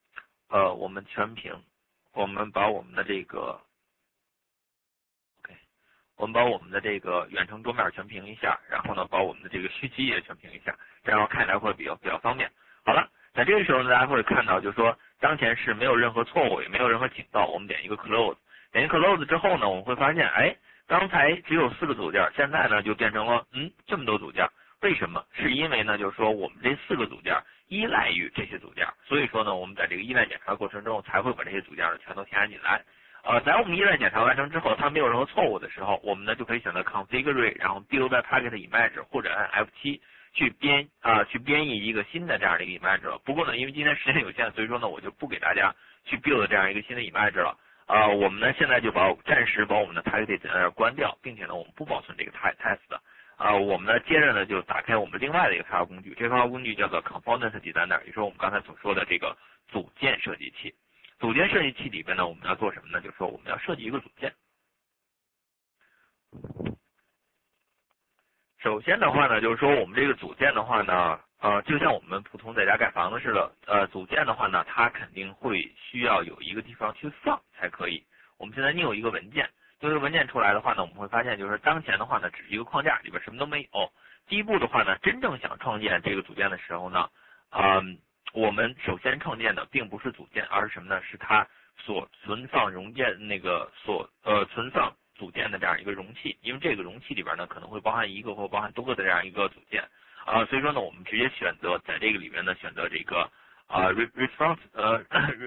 呃我们全屏，我们把我们的这个 OK， 我们把我们的这个远程桌面全屏一下，然后呢把我们的这个虚期也全屏一下，这样看起来会比较比较方便。好了，在这个时候呢，大家会看到就是说当前是没有任何错误，也没有任何警告，我们点一个 close， 点一个 close 之后呢，我们会发现，哎，刚才只有四个组件，现在呢就变成了嗯这么多组件。为什么？是因为呢，就是说我们这四个组件依赖于这些组件，所以说呢，我们在这个依赖检查过程中才会把这些组件呢全都添加进来。呃，在我们依赖检查完成之后，它没有任何错误的时候，我们呢就可以选择 configure， 然后 build a packet image 或者按 F 七 去编啊、呃、去编译一个新的这样的一个 image 了。不过呢，因为今天时间有限，所以说呢，我就不给大家去 build 这样一个新的 image 了。啊、呃，我们呢现在就把暂时把我们的 packet 在那儿关掉，并且呢，我们不保存这个 test。啊、呃，我们呢接着呢就打开我们另外的一个开发工具，这个开发工具叫做 Component Designer， 也就是我们刚才所说的这个组件设计器。组件设计器里边呢，我们要做什么呢？就是说我们要设计一个组件。首先的话呢，就是说我们这个组件的话呢，呃，就像我们普通在家盖房子似的，呃，组件的话呢，它肯定会需要有一个地方去放才可以。我们现在new一个文件。这个文件出来的话呢，我们会发现就是当前的话呢，只是一个框架，里边什么都没有。第一步的话呢，真正想创建这个组件的时候呢，嗯，我们首先创建的并不是组件，而是什么呢？是它所存放容件那个所呃存放组件的这样一个容器，因为这个容器里边呢可能会包含一个或包含多个的这样一个组件啊、呃，所以说呢，我们直接选择在这个里面呢选择这个啊、呃、response 呃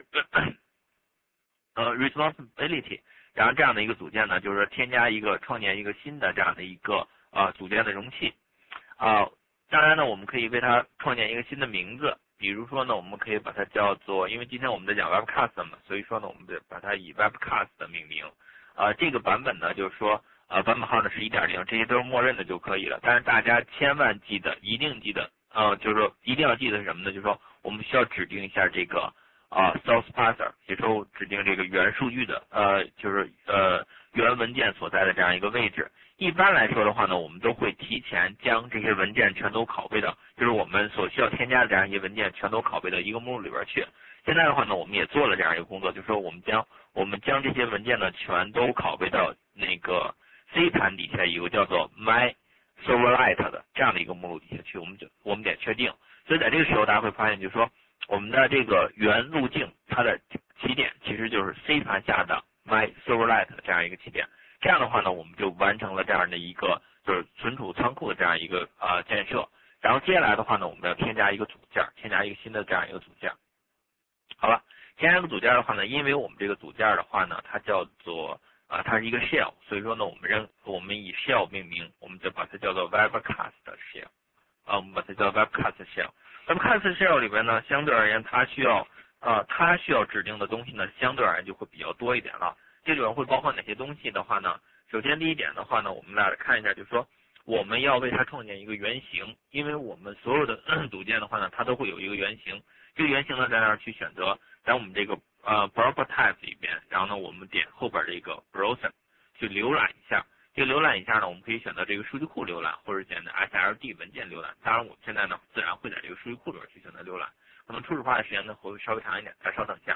呃 responsibility。然后这样的一个组件呢，就是添加一个创建一个新的这样的一个啊、呃、组件的容器啊、呃，当然呢，我们可以为它创建一个新的名字，比如说呢，我们可以把它叫做，因为今天我们在讲 Webcast 嘛，所以说呢，我们得把它以 Webcast 的命名啊、呃，这个版本呢，就是说呃版本号呢是 一点零， 这些都是默认的就可以了，但是大家千万记得，一定记得啊、呃，就是说一定要记得是什么呢？就是说我们需要指定一下这个。啊 ，source parser， 也就是指定这个原数据的，呃，就是呃原文件所在的这样一个位置。一般来说的话呢，我们都会提前将这些文件全都拷贝到，就是我们所需要添加的这样一些文件全都拷贝到一个目录里边去。现在的话呢，我们也做了这样一个工作，就是说我们将我们将这些文件呢全都拷贝到那个 C 盘底下有个叫做 My Serverlite 的这样的一个目录底下去，我们就我们点确定。所以在这个时候，大家会发现，就是说。我们的这个原路径，它的起点其实就是 C 盘下的 My Serverlite 这样一个起点。这样的话呢，我们就完成了这样的一个就是存储仓库的这样一个啊、呃、建设。然后接下来的话呢，我们要添加一个组件，添加一个新的这样一个组件。好了，添加一个组件的话呢，因为我们这个组件的话呢，它叫做啊、呃、它是一个 shell， 所以说呢，我们认我们以 shell 命名，我们就把它叫做 Webcast shell， 啊，我们把它叫 Webcast shell。Webcast shell 里边呢，相对而言，它需要啊、呃，它需要指定的东西呢，相对而言就会比较多一点了。这里边会包括哪些东西的话呢？首先第一点的话呢，我们来看一下，就是说我们要为它创建一个原型，因为我们所有的组件的话呢，它都会有一个原型。这个原型呢，在那儿去选择，在我们这个呃 properties 里边，然后呢，我们点后边这个 browser 去浏览一下。这个浏览一下呢，我们可以选择这个数据库浏览，或者选择 S L D 文件浏览。当然，我们现在呢，自然会在这个数据库里边去选择浏览。可能初始化的时间呢会稍微长一点，大家稍等一下。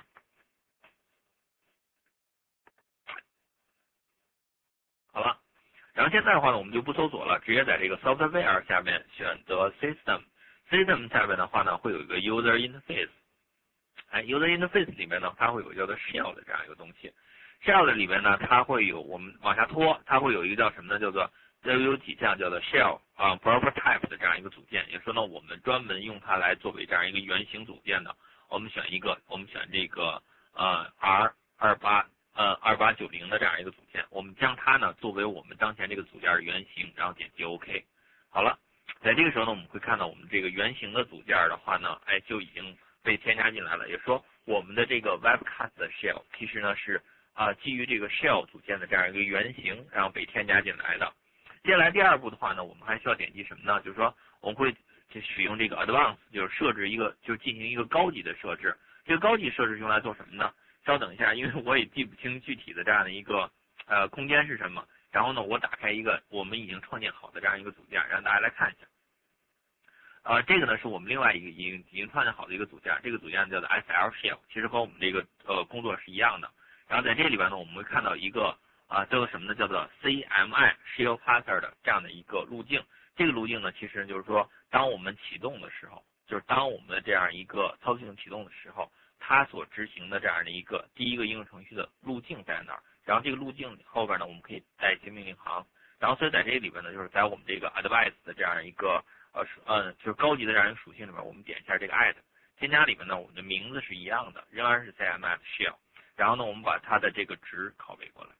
好了，然后现在的话呢，我们就不搜索了，直接在这个 software 下面选择 system。system 下面的话呢，会有一个 user interface。哎 ，user interface 里面呢，它会有叫做 shell 的这样一个东西。shell 的里面呢，它会有我们往下拖，它会有一个叫什么呢？叫做都有几项叫做 shell 啊 prototype 的这样一个组件，也就是说呢，我们专门用它来作为这样一个原型组件的。我们选一个，我们选这个呃 R 二八呃二八九零的这样一个组件，我们将它呢作为我们当前这个组件的原型，然后点击 OK。好了，在这个时候呢，我们会看到我们这个原型的组件的话呢，哎就已经被添加进来了。也说我们的这个 Webcast shell 其实呢是啊、呃、基于这个 shell 组件的这样一个原型，然后被添加进来的。接下来第二步的话呢，我们还需要点击什么呢？就是说我们会去使用这个 Advanced， 就是设置一个，就是进行一个高级的设置。这个高级设置用来做什么呢？稍等一下，因为我也记不清具体的这样的一个呃空间是什么。然后呢，我打开一个我们已经创建好的这样一个组件，让大家来看一下。 呃，这个呢是我们另外一个已经已经创建好的一个组件，这个组件叫做 S L Shell， 其实和我们这个呃工作是一样的。然后在这里边呢，我们会看到一个啊、呃、叫做什么呢？叫做 C M I Shell Parser 的这样的一个路径。这个路径呢，其实就是说，当我们启动的时候，就是当我们的这样一个操作系统启动的时候，它所执行的这样的一个第一个应用程序的路径在哪儿？然后这个路径后边呢，我们可以带一些命令行。然后所以在这里边呢，就是在我们这个 advanced 的这样一个呃嗯就是高级的这样一个属性里边，我们点一下这个 add 添加里面呢，我们的名字是一样的，仍然是 C M S shell。然后呢，我们把它的这个值拷贝过来。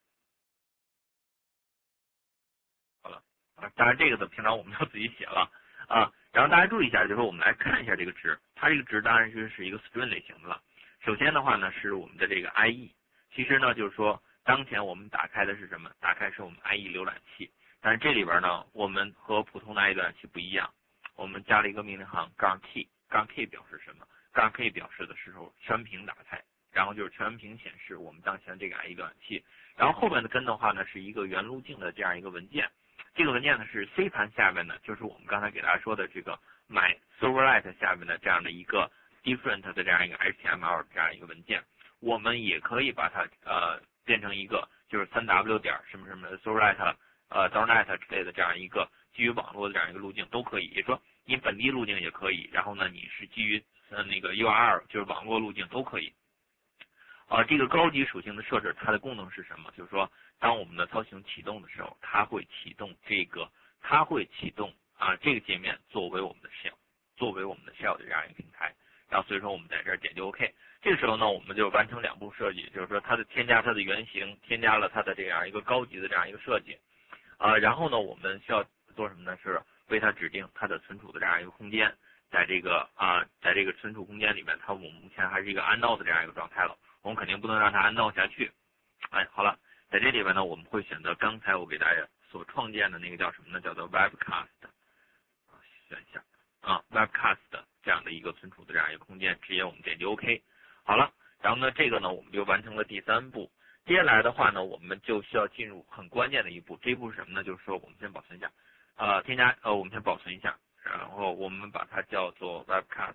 好了啊，当然这个的平常我们要自己写了啊。然后大家注意一下，就是说我们来看一下这个值，它这个值当然就是一个 string 类型的了。首先的话呢，是我们的这个 I E， 其实呢就是说当前我们打开的是什么？打开是我们 I E 浏览器。但是这里边呢，我们和普通的 I E 浏览器不一样，我们加了一个命令行杠 key， 杠 key 表示什么？杠 key 表示的是全屏打开，然后就是全屏显示我们当前的这个 I E 浏览器。然后后面的根的话呢，是一个原路径的这样一个文件。这个文件呢是 C 盘下面呢，就是我们刚才给大家说的这个 My Servlet 下面的这样的一个 different 的这样一个 H T M L 这样一个文件。我们也可以把它呃变成一个就是 三 W 点什么什么 Servlet 呃 .net 之类的这样一个基于网络的这样一个路径都可以。也说你本地路径也可以，然后呢你是基于呃那个 U R L 就是网络路径都可以。呃，这个高级属性的设置，它的功能是什么？就是说，当我们的操作系统启动的时候，它会启动这个，它会启动啊这个界面作为我们的 shell， 作为我们的 shell 的这样一个平台。然后所以说我们在这儿点击 OK， 这个时候呢，我们就完成两步设计，就是说它的添加它的原型，添加了它的这样一个高级的这样一个设计。啊，然后呢，我们需要做什么呢？是为它指定它的存储的这样一个空间，在这个啊，在这个存储空间里面，它我们目前还是一个 unknown 的这样一个状态了。我们肯定不能让它 unknown 下去。哎，好了，在这里边呢，我们会选择刚才我给大家所创建的那个叫什么呢？叫做 Webcast， 选一下啊 ，Webcast 这样的一个存储的这样一个空间，直接我们点击 OK。好了，然后呢，这个呢，我们就完成了第三步。接下来的话呢，我们就需要进入很关键的一步。这一步是什么呢？就是说，我们先保存一下，呃，添加呃，我们先保存一下，然后我们把它叫做 Webcast。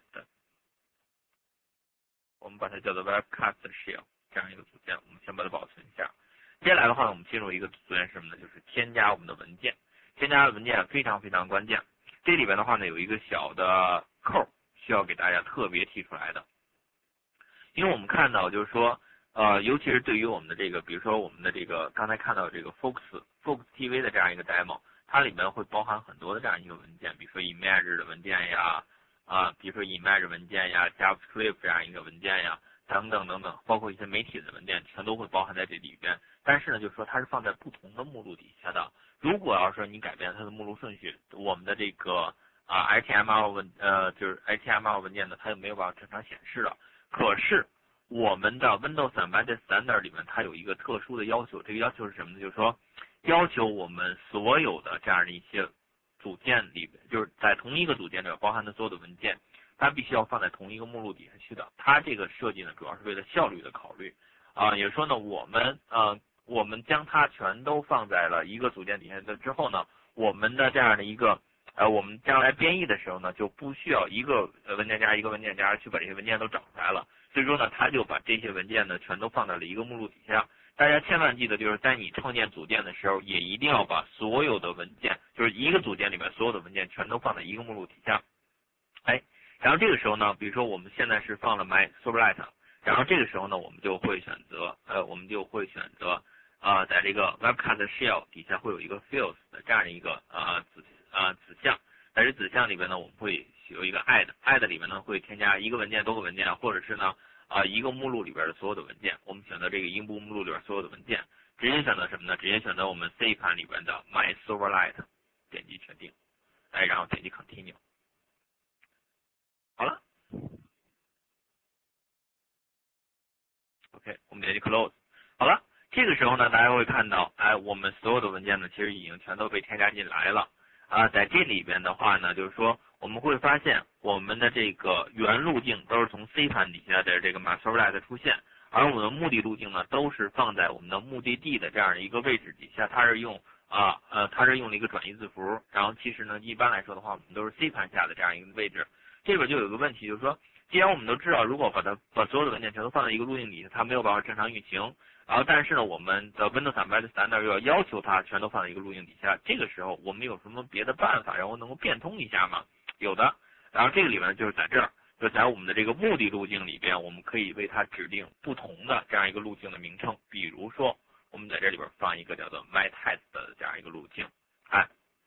我们把它叫做 Webcast Shell 这样一个组件，我们先把它保存一下。接下来的话，我们进入一个组件是什么呢？就是添加我们的文件。添加的文件非常非常关键。这里边的话呢，有一个小的扣需要给大家特别提出来的，因为我们看到就是说，呃，尤其是对于我们的这个，比如说我们的这个刚才看到这个 Fox Fox T V 的这样一个 demo， 它里面会包含很多的这样一个文件，比如说 image 的文件呀。啊，比如说 image 文件呀 ，JavaScript 这样一个文件呀，等等等等，包括一些媒体的文件，全都会包含在这里边。但是呢，就是说它是放在不同的目录底下的。如果要说你改变它的目录顺序，我们的这个啊 H T M L 文呃就是 H T M L 文件呢，它就没有办法正常显示了。可是我们的 Windows Embedded Standard 里面它有一个特殊的要求，这个要求是什么呢？就是说要求我们所有的这样的一些组件里面，就是在同一个组件里包含的所有的文件，它必须要放在同一个目录底下去的。它这个设计呢，主要是为了效率的考虑啊。也就是说呢，我们呃，我们将它全都放在了一个组件底下的之后呢，我们的这样的一个呃，我们将来编译的时候呢，就不需要一个文件夹一个文件夹去把这些文件都找出来了。所以说呢，它就把这些文件呢全都放在了一个目录底下。大家千万记得，就是在你创建组件的时候，也一定要把所有的文件，就是一个组件里面所有的文件全都放在一个目录底下。哎，然后这个时候呢，比如说我们现在是放了 My Servlet， 然后这个时候呢，我们就会选择，呃，我们就会选择，啊、呃，在这个 Webcast Shell 底下会有一个 Fields 的这样的一个呃子呃子项，在这子项里边呢，我们会有一个 add，add 里面呢会添加一个文件、多个文件，或者是呢。啊，一个目录里边的所有的文件，我们选择这个音部目录里边所有的文件，直接选择什么呢？直接选择我们 C 盘里边的 My Servlet， 点击确定，哎，然后点击 Continue。好了 ，OK， 我们点击 Close。好了，这个时候呢，大家会看到，哎，我们所有的文件呢，其实已经全都被添加进来了。啊，在这里边的话呢，就是说我们会发现我们的这个原路径都是从 C 盘底下的这个 My Servlet 出现，而我们的目的路径呢，都是放在我们的目的地的这样一个位置底下，它是用啊呃它是用了一个转移字符，然后其实呢一般来说的话我们都是 C 盘下的这样一个位置。这边就有一个问题，就是说既然我们都知道如果把它把所有的文件全都放在一个路径底下，它没有办法正常运行，然后但是呢我们的 Windows Embedded Standard 又要要求它全都放在一个路径底下，这个时候我们有什么别的办法然后能够变通一下吗？有的。然后这个里面就是在这儿，就在我们的这个目的路径里边，我们可以为它指定不同的这样一个路径的名称。比如说，我们在这里边放一个叫做 MyTest 的这样一个路径，哎，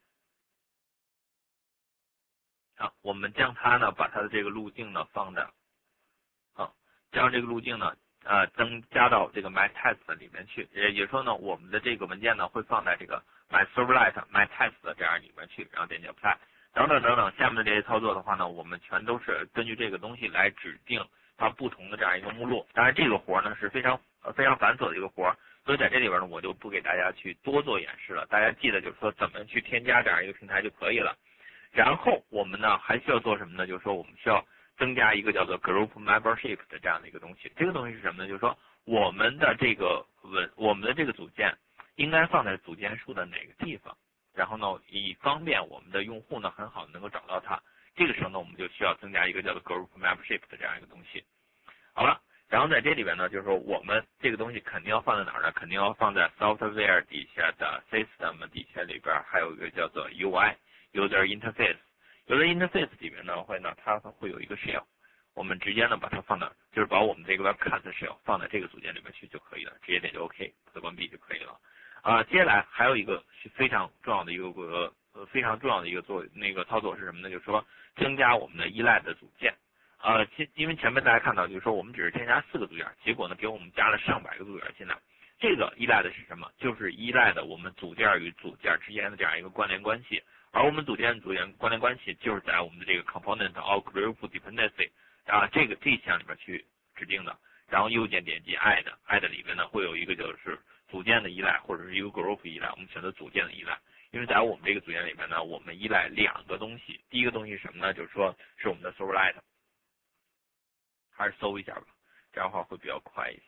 啊，我们将它呢，把它的这个路径呢放在，啊，将这个路径呢，呃，增加到这个 MyTest 里面去。也也就是说呢，我们的这个文件呢会放在这个 MyServlet MyTest 的这样里面去，然后点击 Apply。等等等等，下面的这些操作的话呢，我们全都是根据这个东西来指定它不同的这样一个目录。当然，这个活呢是非常呃非常繁琐的一个活，所以在这里边呢，我就不给大家去多做演示了。大家记得就是说怎么去添加这样一个平台就可以了。然后我们呢还需要做什么呢？就是说我们需要增加一个叫做 Group Membership 的这样的一个东西。这个东西是什么呢？就是说我们的这个文我们的这个组件应该放在组件数的哪个地方？然后呢，以方便我们的用户呢很好的能够找到它。这个时候呢，我们就需要增加一个叫做 Group Membership 的这样一个东西。好了，然后在这里边呢，就是说我们这个东西肯定要放在哪儿呢？肯定要放在 Software 底下的 System 底下里边，还有一个叫做 U I User Interface。User Interface 里面呢会呢，它会有一个 Shell， 我们直接呢把它放到，就是把我们这个 Webcast Shell 放在这个组件里面去就可以了，直接点就 OK， 把它关闭就可以了。啊，接下来还有一个非常重要的一个呃非常重要的一个做那个操作是什么呢？就是说增加我们的依赖的组件。呃，因为前面大家看到就是说我们只是添加四个组件，结果呢给我们加了上百个组件进来。这个依赖的是什么？就是依赖的我们组件与组件之间的这样一个关联关系。而我们组件组件关联关系就是在我们的这个 Component of Group Dependency 啊这个这一项里面去指定的。然后右键点击 Add，Add 里面呢会有一个就是组件的依赖或者是一个 group 依赖，我们选择组件的依赖，因为在我们这个组件里面呢，我们依赖两个东西。第一个东西是什么呢？就是说是我们的 Servlet， 还是搜一下吧，这样的话会比较快一些。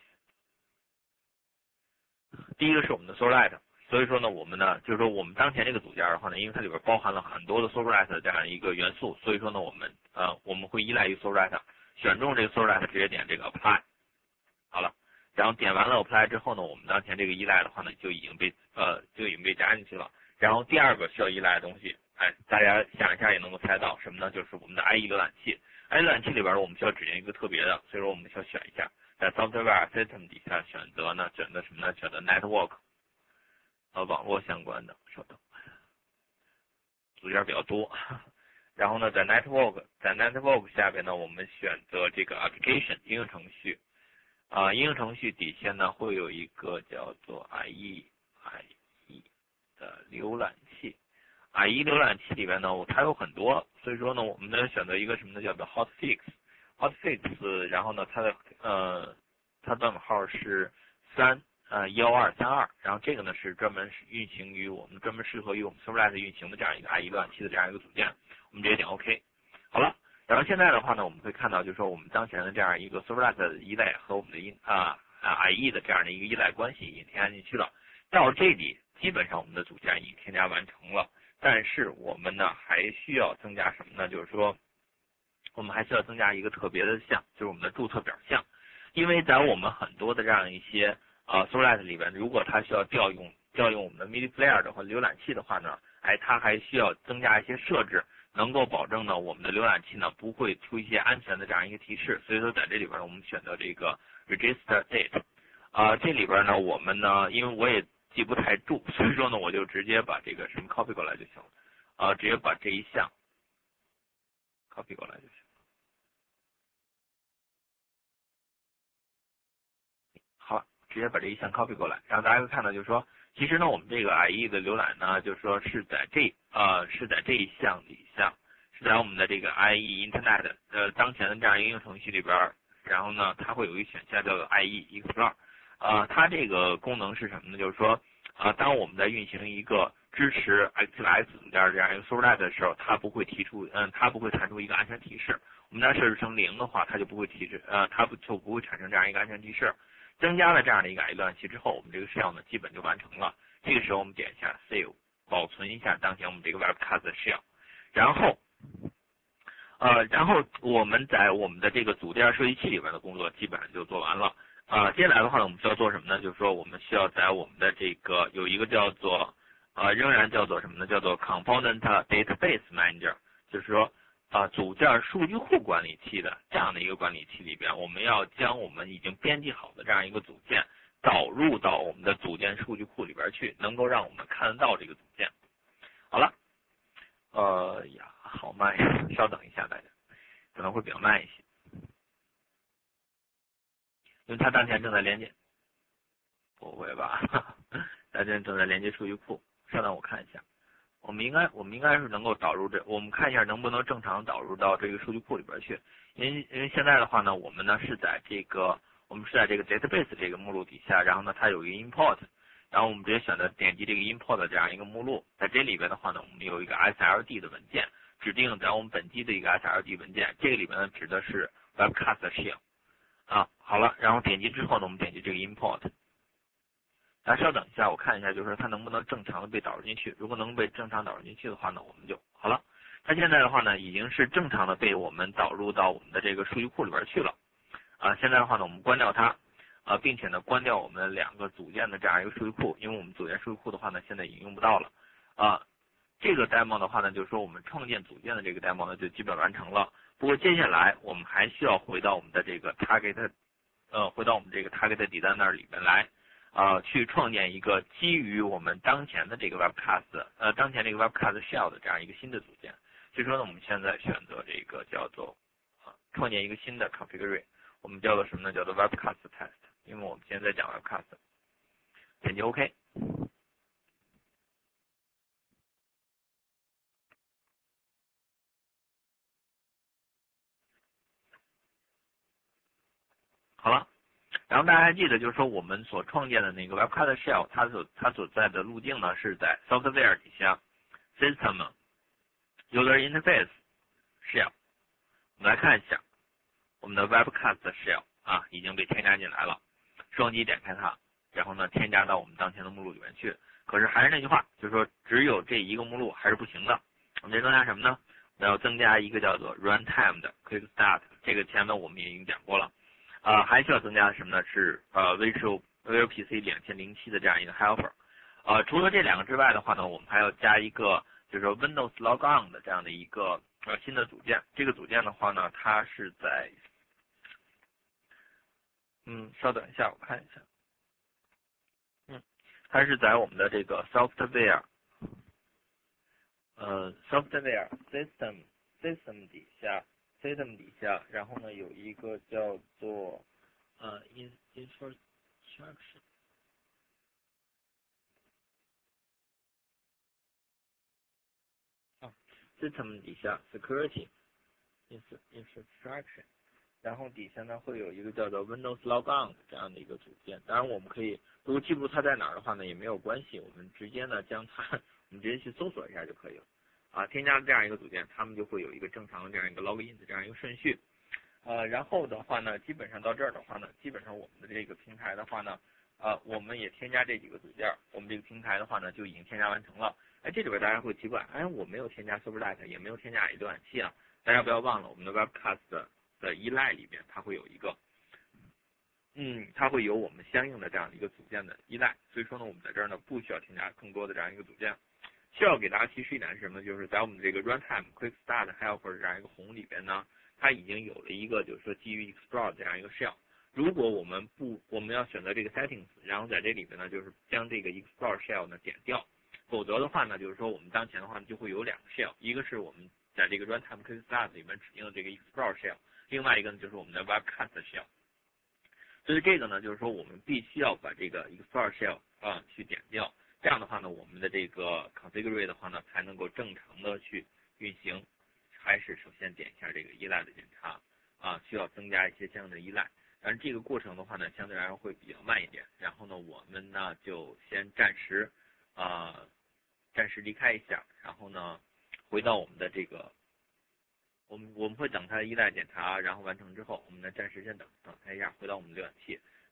第一个是我们的 Servlet， 所以说呢，我们呢就是说我们当前这个组件的话呢，因为它里边包含了很多的 Servlet 的这样一个元素，所以说呢，我们呃我们会依赖于 Servlet， 选中这个 Servlet 直接点这个 Apply， 好了。然后点完了 Apply 之后呢，我们当前这个依赖的话呢，就已经被呃就已经被加进去了。然后第二个需要依赖的东西，哎，大家想一下也能够猜到什么呢？就是我们的 I E 浏览器。I E 浏览器里边我们需要指定一个特别的，所以说我们需要选一下，在 Software System 底下选择呢，选择什么呢？选择 Network， 和网络相关的。稍等，组件比较多。然后呢，在 Network， 在 Network 下边呢，我们选择这个 Application 应用程序。啊，应用程序底下呢会有一个叫做 I E I E 的浏览器 ，I E 浏览器里边呢，它有很多，所以说呢，我们呢选择一个什么呢？叫做 Hotfix，Hotfix， 然后呢，它的呃，它的代号是三呃幺二三二，然后这个呢是专门运行于我们专门适合于我们 Servlet 运行的这样一个 I E 浏览器的这样一个组件，我们直接点 OK， 好了。然后现在的话呢，我们会看到，就是说我们当前的这样一个 Servlet 的依赖和我们的依啊啊 I E 的这样的一个依赖关系已经添加进去了。到这里，基本上我们的组件已经添加完成了。但是我们呢还需要增加什么呢？就是说，我们还需要增加一个特别的项，就是我们的注册表项。因为在我们很多的这样一些啊 Servlet 里边，如果它需要调用调用我们的 Media Player 的或浏览器的话呢，哎，它还需要增加一些设置。能够保证呢，我们的浏览器呢不会出一些安全的这样一个提示，所以说在这里边呢，我们选择这个 register date， 啊、呃，这里边呢，我们呢，因为我也记不太住，所以说呢，我就直接把这个什么 copy 过来就行了，啊、呃，直接把这一项 copy 过来就行。好，直接把这一项 copy 过来，然后大家会看到就是说，其实呢，我们这个 I E 的浏览呢，就是说是在这呃是在这一项底下，是在我们的这个 I E Internet 呃当前的这样一个应用程序里边，然后呢，它会有一个选项叫做 I E Explore， 呃，它这个功能是什么呢？就是说，啊、呃，当我们在运行一个支持 ActiveX 组件这样一个 Servlet 的时候，它不会提出，嗯，它不会弹出一个安全提示。我们在设置成零的话，它就不会提示，呃，它不就不会产生这样一个安全提示。 增加了这样的一个 I D 浏览器之后，我们这个 shell 呢基本就完成了。这个时候我们点一下 save， 保存一下当前我们这个 webcast shell， 然后呃，然后我们在我们的这个组件设计器里边的工作基本上就做完了。啊、呃，接下来的话呢，我们需要做什么呢？就是说我们需要在我们的这个有一个叫做呃，仍然叫做什么呢？叫做 Component Database Manager， 就是说啊、呃，组件数据库管理器的这样的一个管理器里边，我们要将我们已经编辑好的这样一个组件导入到我们的组件数据库里边去，能够让我们看得到这个组件。好了，呃呀，好慢呀，稍等一下，大家可能会比较慢一些，因为它当前正在连接，不会吧？它现在正在连接数据库，稍等我看一下。我们应该，我们应该是能够导入这，我们看一下能不能正常导入到这个数据库里边去。因为因为现在的话呢，我们呢是在这个，我们是在这个 database 这个目录底下，然后呢它有一个 import， 然后我们直接选择点击这个 import 的这样一个目录，在这里边的话呢，我们有一个 S L D 的文件，指定在我们本机的一个 S L D 文件，这个里边呢指的是 webcast shell 啊。好了，然后点击之后呢，我们点击这个 import。大家稍等一下，我看一下，就是它能不能正常的被导入进去。如果能被正常导入进去的话呢，我们就好了。它现在的话呢，已经是正常的被我们导入到我们的这个数据库里边去了。啊，现在的话呢，我们关掉它，啊，并且呢，关掉我们两个组件的这样一个数据库，因为我们组件数据库的话呢，现在已经用不到了。啊，这个 demo 的话呢，就是说我们创建组件的这个 demo 呢，就基本完成了。不过接下来我们还需要回到我们的这个 target， 呃，回到我们这个 target designer 里边来。啊、呃，去创建一个基于我们当前的这个 webcast， 呃，当前这个 webcast shell 的这样一个新的组件。所以说呢，我们现在选择这个叫做啊，创建一个新的 configuration， 我们叫做什么呢？叫做 webcast test， 因为我们现在在讲 webcast。点击 OK。好了。然后大家还记得，就是说我们所创建的那个 webcast shell， 它所它所在的路径呢是在 software 底下 system user interface shell。我们来看一下我们的 webcast shell 啊已经被添加进来了，双击点开它，然后呢添加到我们当前的目录里面去。可是还是那句话，就是说只有这一个目录还是不行的。我们得增加什么呢？我们要增加一个叫做 runtime 的 quick start， 这个前面我们也已经讲过了。啊、呃，还需要增加的什么呢？是呃 Visual Visual P C 两千零七的这样一个 helper。呃，除了这两个之外的话呢，我们还要加一个就是说 Windows Logon 的这样的一个呃新的组件。这个组件的话呢，它是在嗯，稍等一下，我看一下。嗯，它是在我们的这个 Software 呃 Software System System 底下。System 底下，然后呢有一个叫做呃 infrastructure 啊 system 底下 security infrastructure， 然后底下呢会有一个叫做 Windows Logon 的这样的一个组件。当然我们可以如果记不住它在哪儿的话呢也没有关系，我们直接呢将它我们直接去搜索一下就可以了。啊，添加了这样一个组件，它们就会有一个正常的这样一个 login 的这样一个顺序。呃，然后的话呢，基本上到这儿的话呢，基本上我们的这个平台的话呢，呃，我们也添加这几个组件，我们这个平台的话呢就已经添加完成了。哎，这里边大家会奇怪，哎，我没有添加 Serverless， 也没有添加 I D 浏览器啊。大家不要忘了，我们的 Webcast 的, 的依赖里边，它会有一个，嗯，它会有我们相应的这样的一个组件的依赖。所以说呢，我们在这儿呢不需要添加更多的这样一个组件。需要给大家提示一点是什么？就是在我们这个 runtime quick start helper 这样一个红里边呢，它已经有了一个就是说基于 explore 这样一个 shell。如果我们不，我们要选择这个 settings， 然后在这里边呢，就是将这个 explore shell 呢点掉，否则的话呢，就是说我们当前的话呢就会有两个 shell， 一个是我们在这个 runtime quick start 里面指定的这个 explore shell， 另外一个呢就是我们的 webcast shell。所以这个呢，就是说我们必须要把这个 explore shell 啊去点掉。这样的话呢，我们的这个 configuration 的话呢，才能够正常的去运行。还是首先点一下这个依赖的检查啊，需要增加一些相应的依赖。但是这个过程的话呢，相对来说会比较慢一点。然后呢，我们呢就先暂时啊，暂时离开一下，然后呢，回到我们的这个，我们我们会等它的依赖检查，然后完成之后，我们呢暂时先等等它一下，回到我们的浏览器。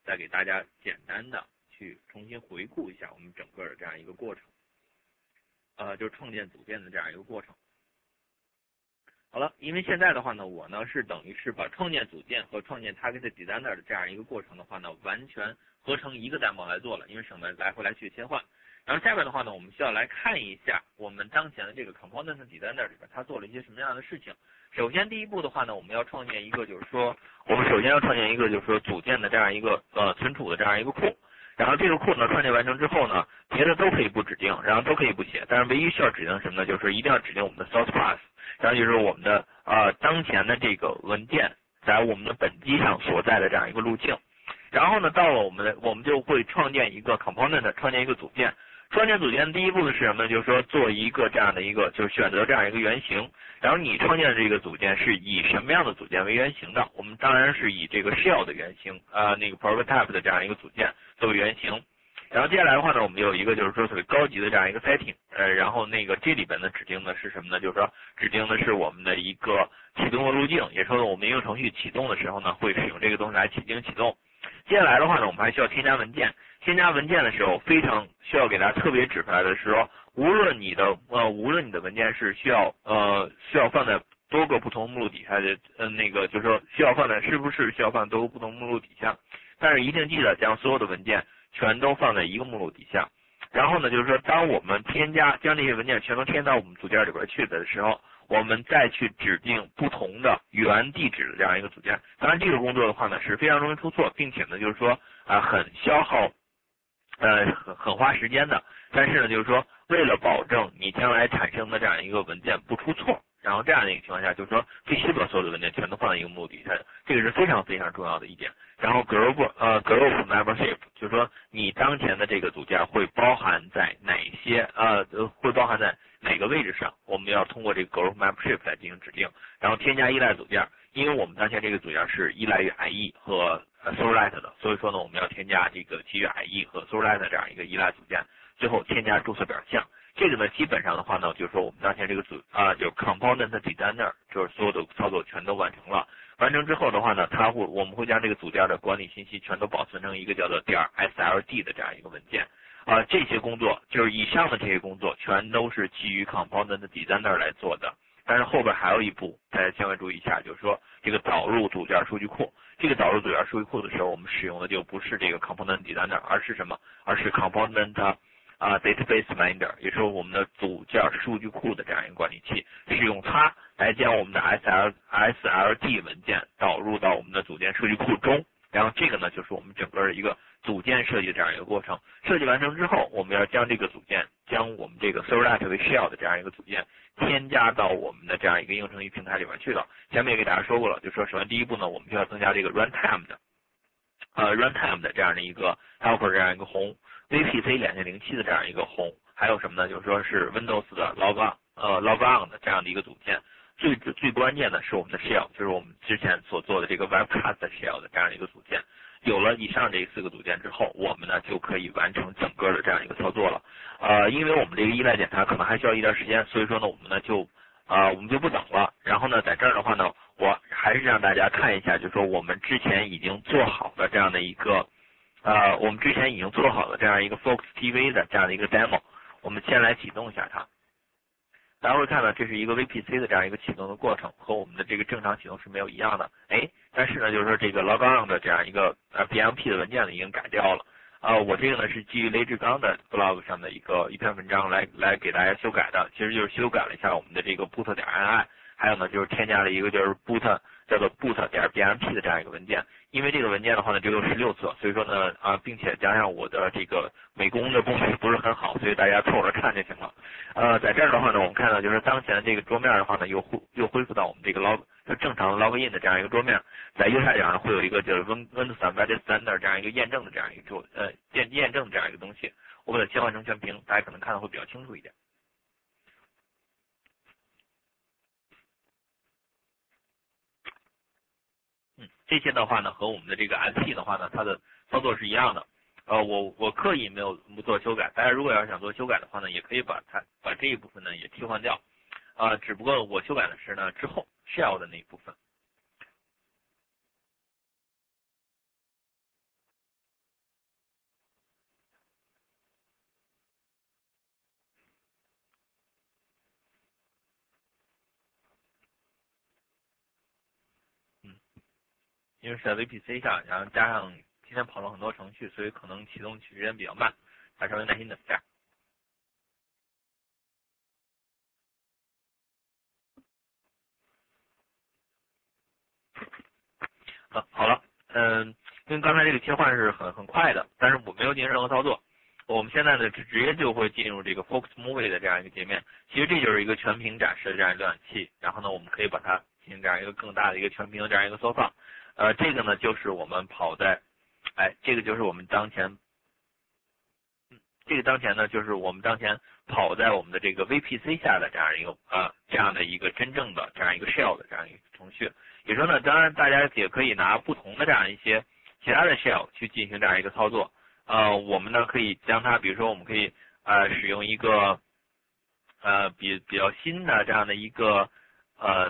再给大家简单的去重新回顾一下我们整个的这样一个过程，呃，就是创建组件的这样一个过程。好了，因为现在的话呢，我呢是等于是把创建组件和创建 target designer 的这样一个过程的话呢，完全合成一个 demo 来做了，因为省得来回来去切换。然后下面的话呢，我们需要来看一下我们当前的这个 component designer 里边它做了一些什么样的事情。首先第一步的话呢，我们要创建一个就是说，我们首先要创建一个就是说组件的这样一个呃存储的这样一个库。然后这个库呢创建完成之后呢，别的都可以不指定，然后都可以不写，但是唯一需要指定什么呢？就是一定要指定我们的 source class， 然后就是我们的呃当前的这个文件在我们的本机上所在的这样一个路径。然后呢，到了我们的我们就会创建一个 component， 创建一个组件。创建组件的第一步是什么呢？就是说做一个这样的一个，就是选择这样一个原型。然后你创建的这个组件是以什么样的组件为原型的？我们当然是以这个 shell 的原型，呃，那个 prototype 的这样一个组件作为原型。然后接下来的话呢，我们有一个就是说特别高级的这样一个 setting， 呃，然后那个这里边呢指定的是什么呢？就是说指定的是我们的一个启动的路径，也就是说我们应用程序启动的时候呢，会使用这个东西来进行启动。接下来的话呢，我们还需要添加文件。添加文件的时候，非常需要给大家特别指出来的是说，无论你的呃，无论你的文件是需要呃需要放在多个不同目录底下的，呃那个就是说需要放在是不是需要放在多个不同目录底下，但是一定记得将所有的文件全都放在一个目录底下。然后呢，就是说当我们添加将这些文件全都添到我们组件里边去的时候，我们再去指定不同的原地址的这样一个组件。当然这个工作的话呢是非常容易出错，并且呢就是说啊、呃、很消耗呃很很花时间的。但是呢就是说为了保证你将来产生的这样一个文件不出错，然后这样的一个情况下，就是说必须把所有的文件全都放在一个目录底下，这个是非常非常重要的一点。然后 group 呃 group membership 就是说你当前的这个组件会包含在哪些呃会包含在哪个位置上，我们要通过这个 group membership 来进行指定。然后添加依赖组件，因为我们当前这个组件是依赖于 I E 和 Solite 的，所以说呢我们要添加这个基于 I E 和 Solite 这样一个依赖组件。最后添加注册表象。这个呢，基本上的话呢，就是说我们当前这个组啊、呃，就是 component designer， 就是所有的操作全都完成了。完成之后的话呢，它会我们会将这个组件的管理信息全都保存成一个叫做点 S L D 的这样一个文件。啊、呃，这些工作就是以上的这些工作全都是基于 component designer 来做的。但是后边还有一步，大家千万注意一下，就是说这个导入组件数据库。这个导入组件数据库的时候，我们使用的就不是这个 component designer， 而是什么？而是 component啊、uh, ，database manager， 也就是我们的组件数据库的这样一个管理器，使用它来将我们的 S L S L D 文件导入到我们的组件数据库中。然后这个呢，就是我们整个的一个组件设计的这样一个过程。设计完成之后，我们要将这个组件，将我们这个 Solite 为 shell 的这样一个组件添加到我们的这样一个应用程序平台里面去了。前面也给大家说过了，就说首先第一步呢，我们就要增加这个 runtime 的呃 runtime 的这样的一个 helper 这样一个红。V P C 两点零七的这样一个红，还有什么呢？就是说是 Windows 的 log on 呃 log on 的这样的一个组件。最最关键的是我们的 shell， 就是我们之前所做的这个 webcast shell 的这样一个组件。有了以上这四个组件之后，我们呢就可以完成整个的这样一个操作了。呃，因为我们这个依赖检查可能还需要一段时间，所以说呢，我们呢就啊、呃、我们就不等了。然后呢，在这儿的话呢，我还是让大家看一下，就是说我们之前已经做好的这样的一个。呃，我们之前已经做好了这样一个 Fox T V 的这样的一个 demo， 我们先来启动一下它。大家会看到这是一个 V P C 的这样一个启动的过程，和我们的这个正常启动是没有一样的。哎，但是呢，就是说这个 log on 的这样一个呃 B M P 的文件呢已经改掉了。啊、呃，我这个呢是基于雷志刚的 blog 上的一个一篇文章来来给大家修改的，其实就是修改了一下我们的这个 boot 点 I I， 还有呢就是添加了一个就是 boot 叫做 boot 点 B M P 的这样一个文件。因为这个文件的话呢只有十六册，所以说呢啊，并且加上我的这个美工的功力不是很好，所以大家凑合看就行了。呃，在这儿的话呢，我们看到就是当前的这个桌面的话呢，又恢又恢复到我们这个 log 就正常的 login 的这样一个桌面，在右下角呢会有一个就是 Windows Embedded Standard 这样一个验证的这样一个桌呃验验证的这样一个东西，我把它切换成全屏，大家可能看的会比较清楚一点。嗯，这些的话呢，和我们的这个 S P 的话呢，它的操作是一样的。呃，我我刻意没有不做修改，大家如果要是想做修改的话呢，也可以把它把这一部分呢也替换掉。啊、呃，只不过我修改的是呢之后 shell 的那一部分。 因为是在 V P C 上，然后加上今天跑了很多程序，所以可能启动时间比较慢，大家稍微耐心等一下。啊，好了，嗯，因为刚才这个切换是很很快的，但是我没有进行任何操作。我们现在呢，直直接就会进入这个 Focus Movie 的这样一个界面。其实这就是一个全屏展示的这样一个浏览器，然后呢，我们可以把它进行这样一个更大的一个全屏的这样一个缩放。呃，这个呢，就是我们跑在，哎，这个就是我们当前，嗯，这个当前呢，就是我们当前跑在我们的这个 V P C 下的这样一个呃这样的一个真正的这样一个 shell 的这样一个程序。也说呢，当然大家也可以拿不同的这样一些其他的 shell 去进行这样一个操作。呃，我们呢可以将它，比如说我们可以呃使用一个呃比比较新的这样的一个呃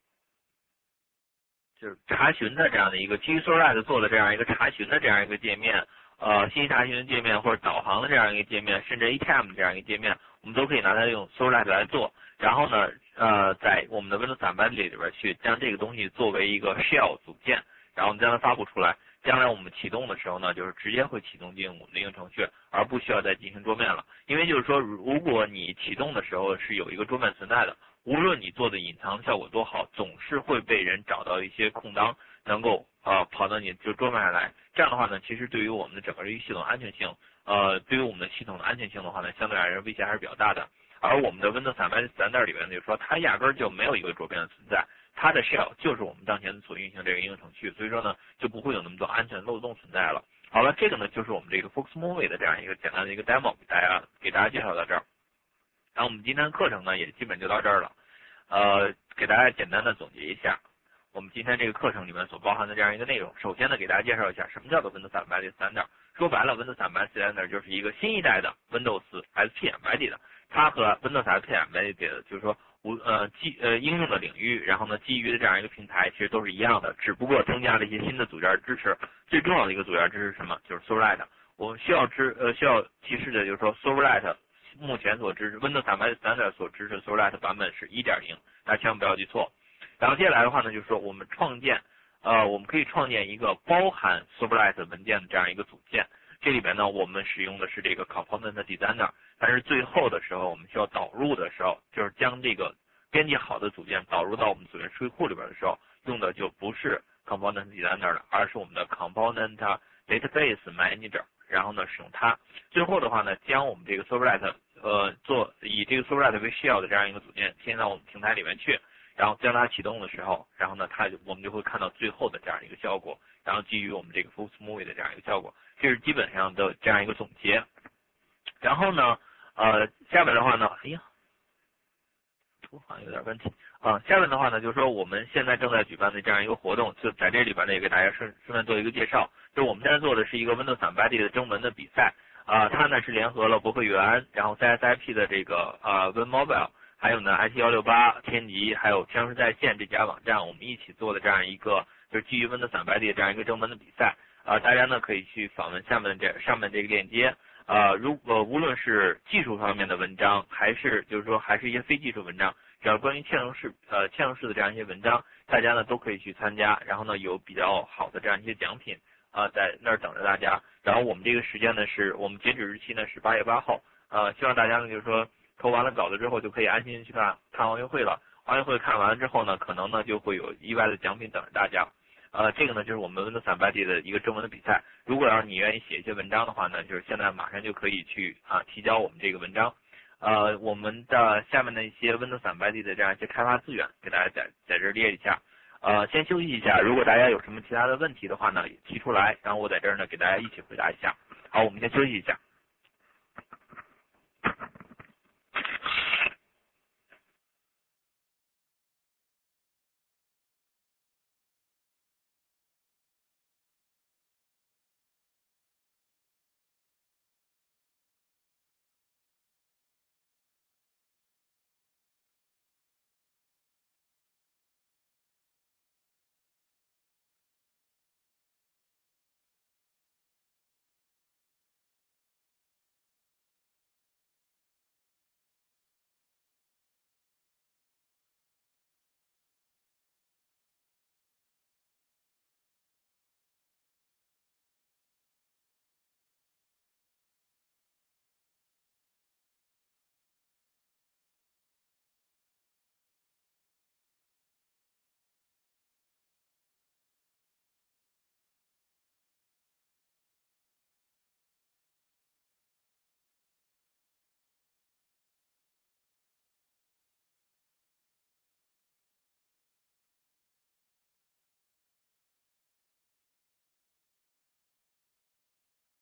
就是查询的这样的一个基于 Solarlight 做的这样一个查询的这样一个界面，呃信息查询的界面或者导航的这样一个界面，甚至 A T M 这样一个界面，我们都可以拿它用 Solarlight 来做。然后呢，呃，在我们的 Windows Embedded 里边去将这个东西作为一个 shell 组件，然后我们将它发布出来。将来我们启动的时候呢，就是直接会启动进我们的应用程序，而不需要再进行桌面了。因为就是说，如果你启动的时候是有一个桌面存在的，无论你做的隐藏效果多好，总是会被人找到一些空当，能够呃跑到你就桌面上来。这样的话呢，其实对于我们的整个这个系统安全性，呃，对于我们的系统的安全性的话呢，相对来说威胁还是比较大的。而我们的 Windows Embedded Standard 里面就是说，它压根儿就没有一个桌面的存在。它的 shell 就是我们当前所运行这个应用程序，所以说呢就不会有那么多安全漏洞存在了。好了，这个呢就是我们这个 Focus Movie 的这样一个简单的一个 demo，给大家给大家介绍到这儿。然后我们今天的课程呢也基本就到这儿了，呃，给大家简单的总结一下我们今天这个课程里面所包含的这样一个内容。首先呢，给大家介绍一下什么叫做 Windows Embedded Standard。说白了 ，Windows Embedded Standard 就是一个新一代的 Windows S P Embedded，它和 Windows S P Embedded 就是说无呃基呃应用的领域，然后呢基于的这样一个平台其实都是一样的，只不过增加了一些新的组件支持。最重要的一个组件支持是什么？就是 Solarlight。我们需要知呃需要提示的就是说 Solarlight 目前所支持 Windows Embedded Standard 所支持 Solarlight 版本是 一点零，大家千万不要记错。然后接下来的话呢，就是说我们创建，呃，我们可以创建一个包含 Solarlight 文件的这样一个组件。这里边呢，我们使用的是这个 Component Designer， 但是最后的时候，我们需要导入的时候，就是将这个编辑好的组件导入到我们组件数据库里边的时候，用的就不是 Component Designer 了，而是我们的 Component Database Manager。然后呢，使用它。最后的话呢，将我们这个 Solarlight 呃做以这个 Solarlight 为 shell 的这样一个组件添到我们平台里面去。然后将它启动的时候，然后呢，它就我们就会看到最后的这样一个效果，然后基于我们这个 Focus Movie 的这样一个效果，这是基本上的这样一个总结。然后呢，呃，下面的话呢，哎呀，图好像有点问题啊。下面的话呢，就是说我们现在正在举办的这样一个活动，就在这里边呢也给大家顺顺便做一个介绍，就是我们现在做的是一个 Windows Embedded 的征文的比赛啊，它呢是联合了博客园，然后 C S I P 的这个呃 WinMobile。还有呢 ，I T 一六八、天极，还有天时在线这几家网站，我们一起做的这样一个就是基于 Windows Embedded 这样一个征文的比赛啊、呃，大家呢可以去访问下面这上面这个链接啊、呃，如果、呃、无论是技术方面的文章，还是就是说还是一些非技术文章，只要关于嵌入式呃嵌入式的这样一些文章，大家呢都可以去参加，然后呢有比较好的这样一些奖品啊、呃、在那儿等着大家。然后我们这个时间呢是我们截止日期呢是八月八号，呃，希望大家呢就是说。投完了稿子之后，就可以安心去看看奥运会了。奥运会看完了之后呢，可能呢就会有意外的奖品等着大家。呃，这个呢就是我们 Windows Embedded 的一个征文的比赛。如果要是你愿意写一些文章的话呢，就是现在马上就可以去啊提交我们这个文章。呃，我们的下面的一些 Windows Embedded 的这样一些开发资源，给大家在在这列一下。呃，先休息一下，如果大家有什么其他的问题的话呢，也提出来，然后我在这儿呢给大家一起回答一下。好，我们先休息一下。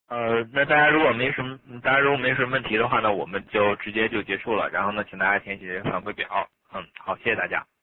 呃，那大家如果没什么，大家如果没什么问题的话呢，我们就直接就结束了。然后呢，请大家填写反馈表。嗯，好，谢谢大家。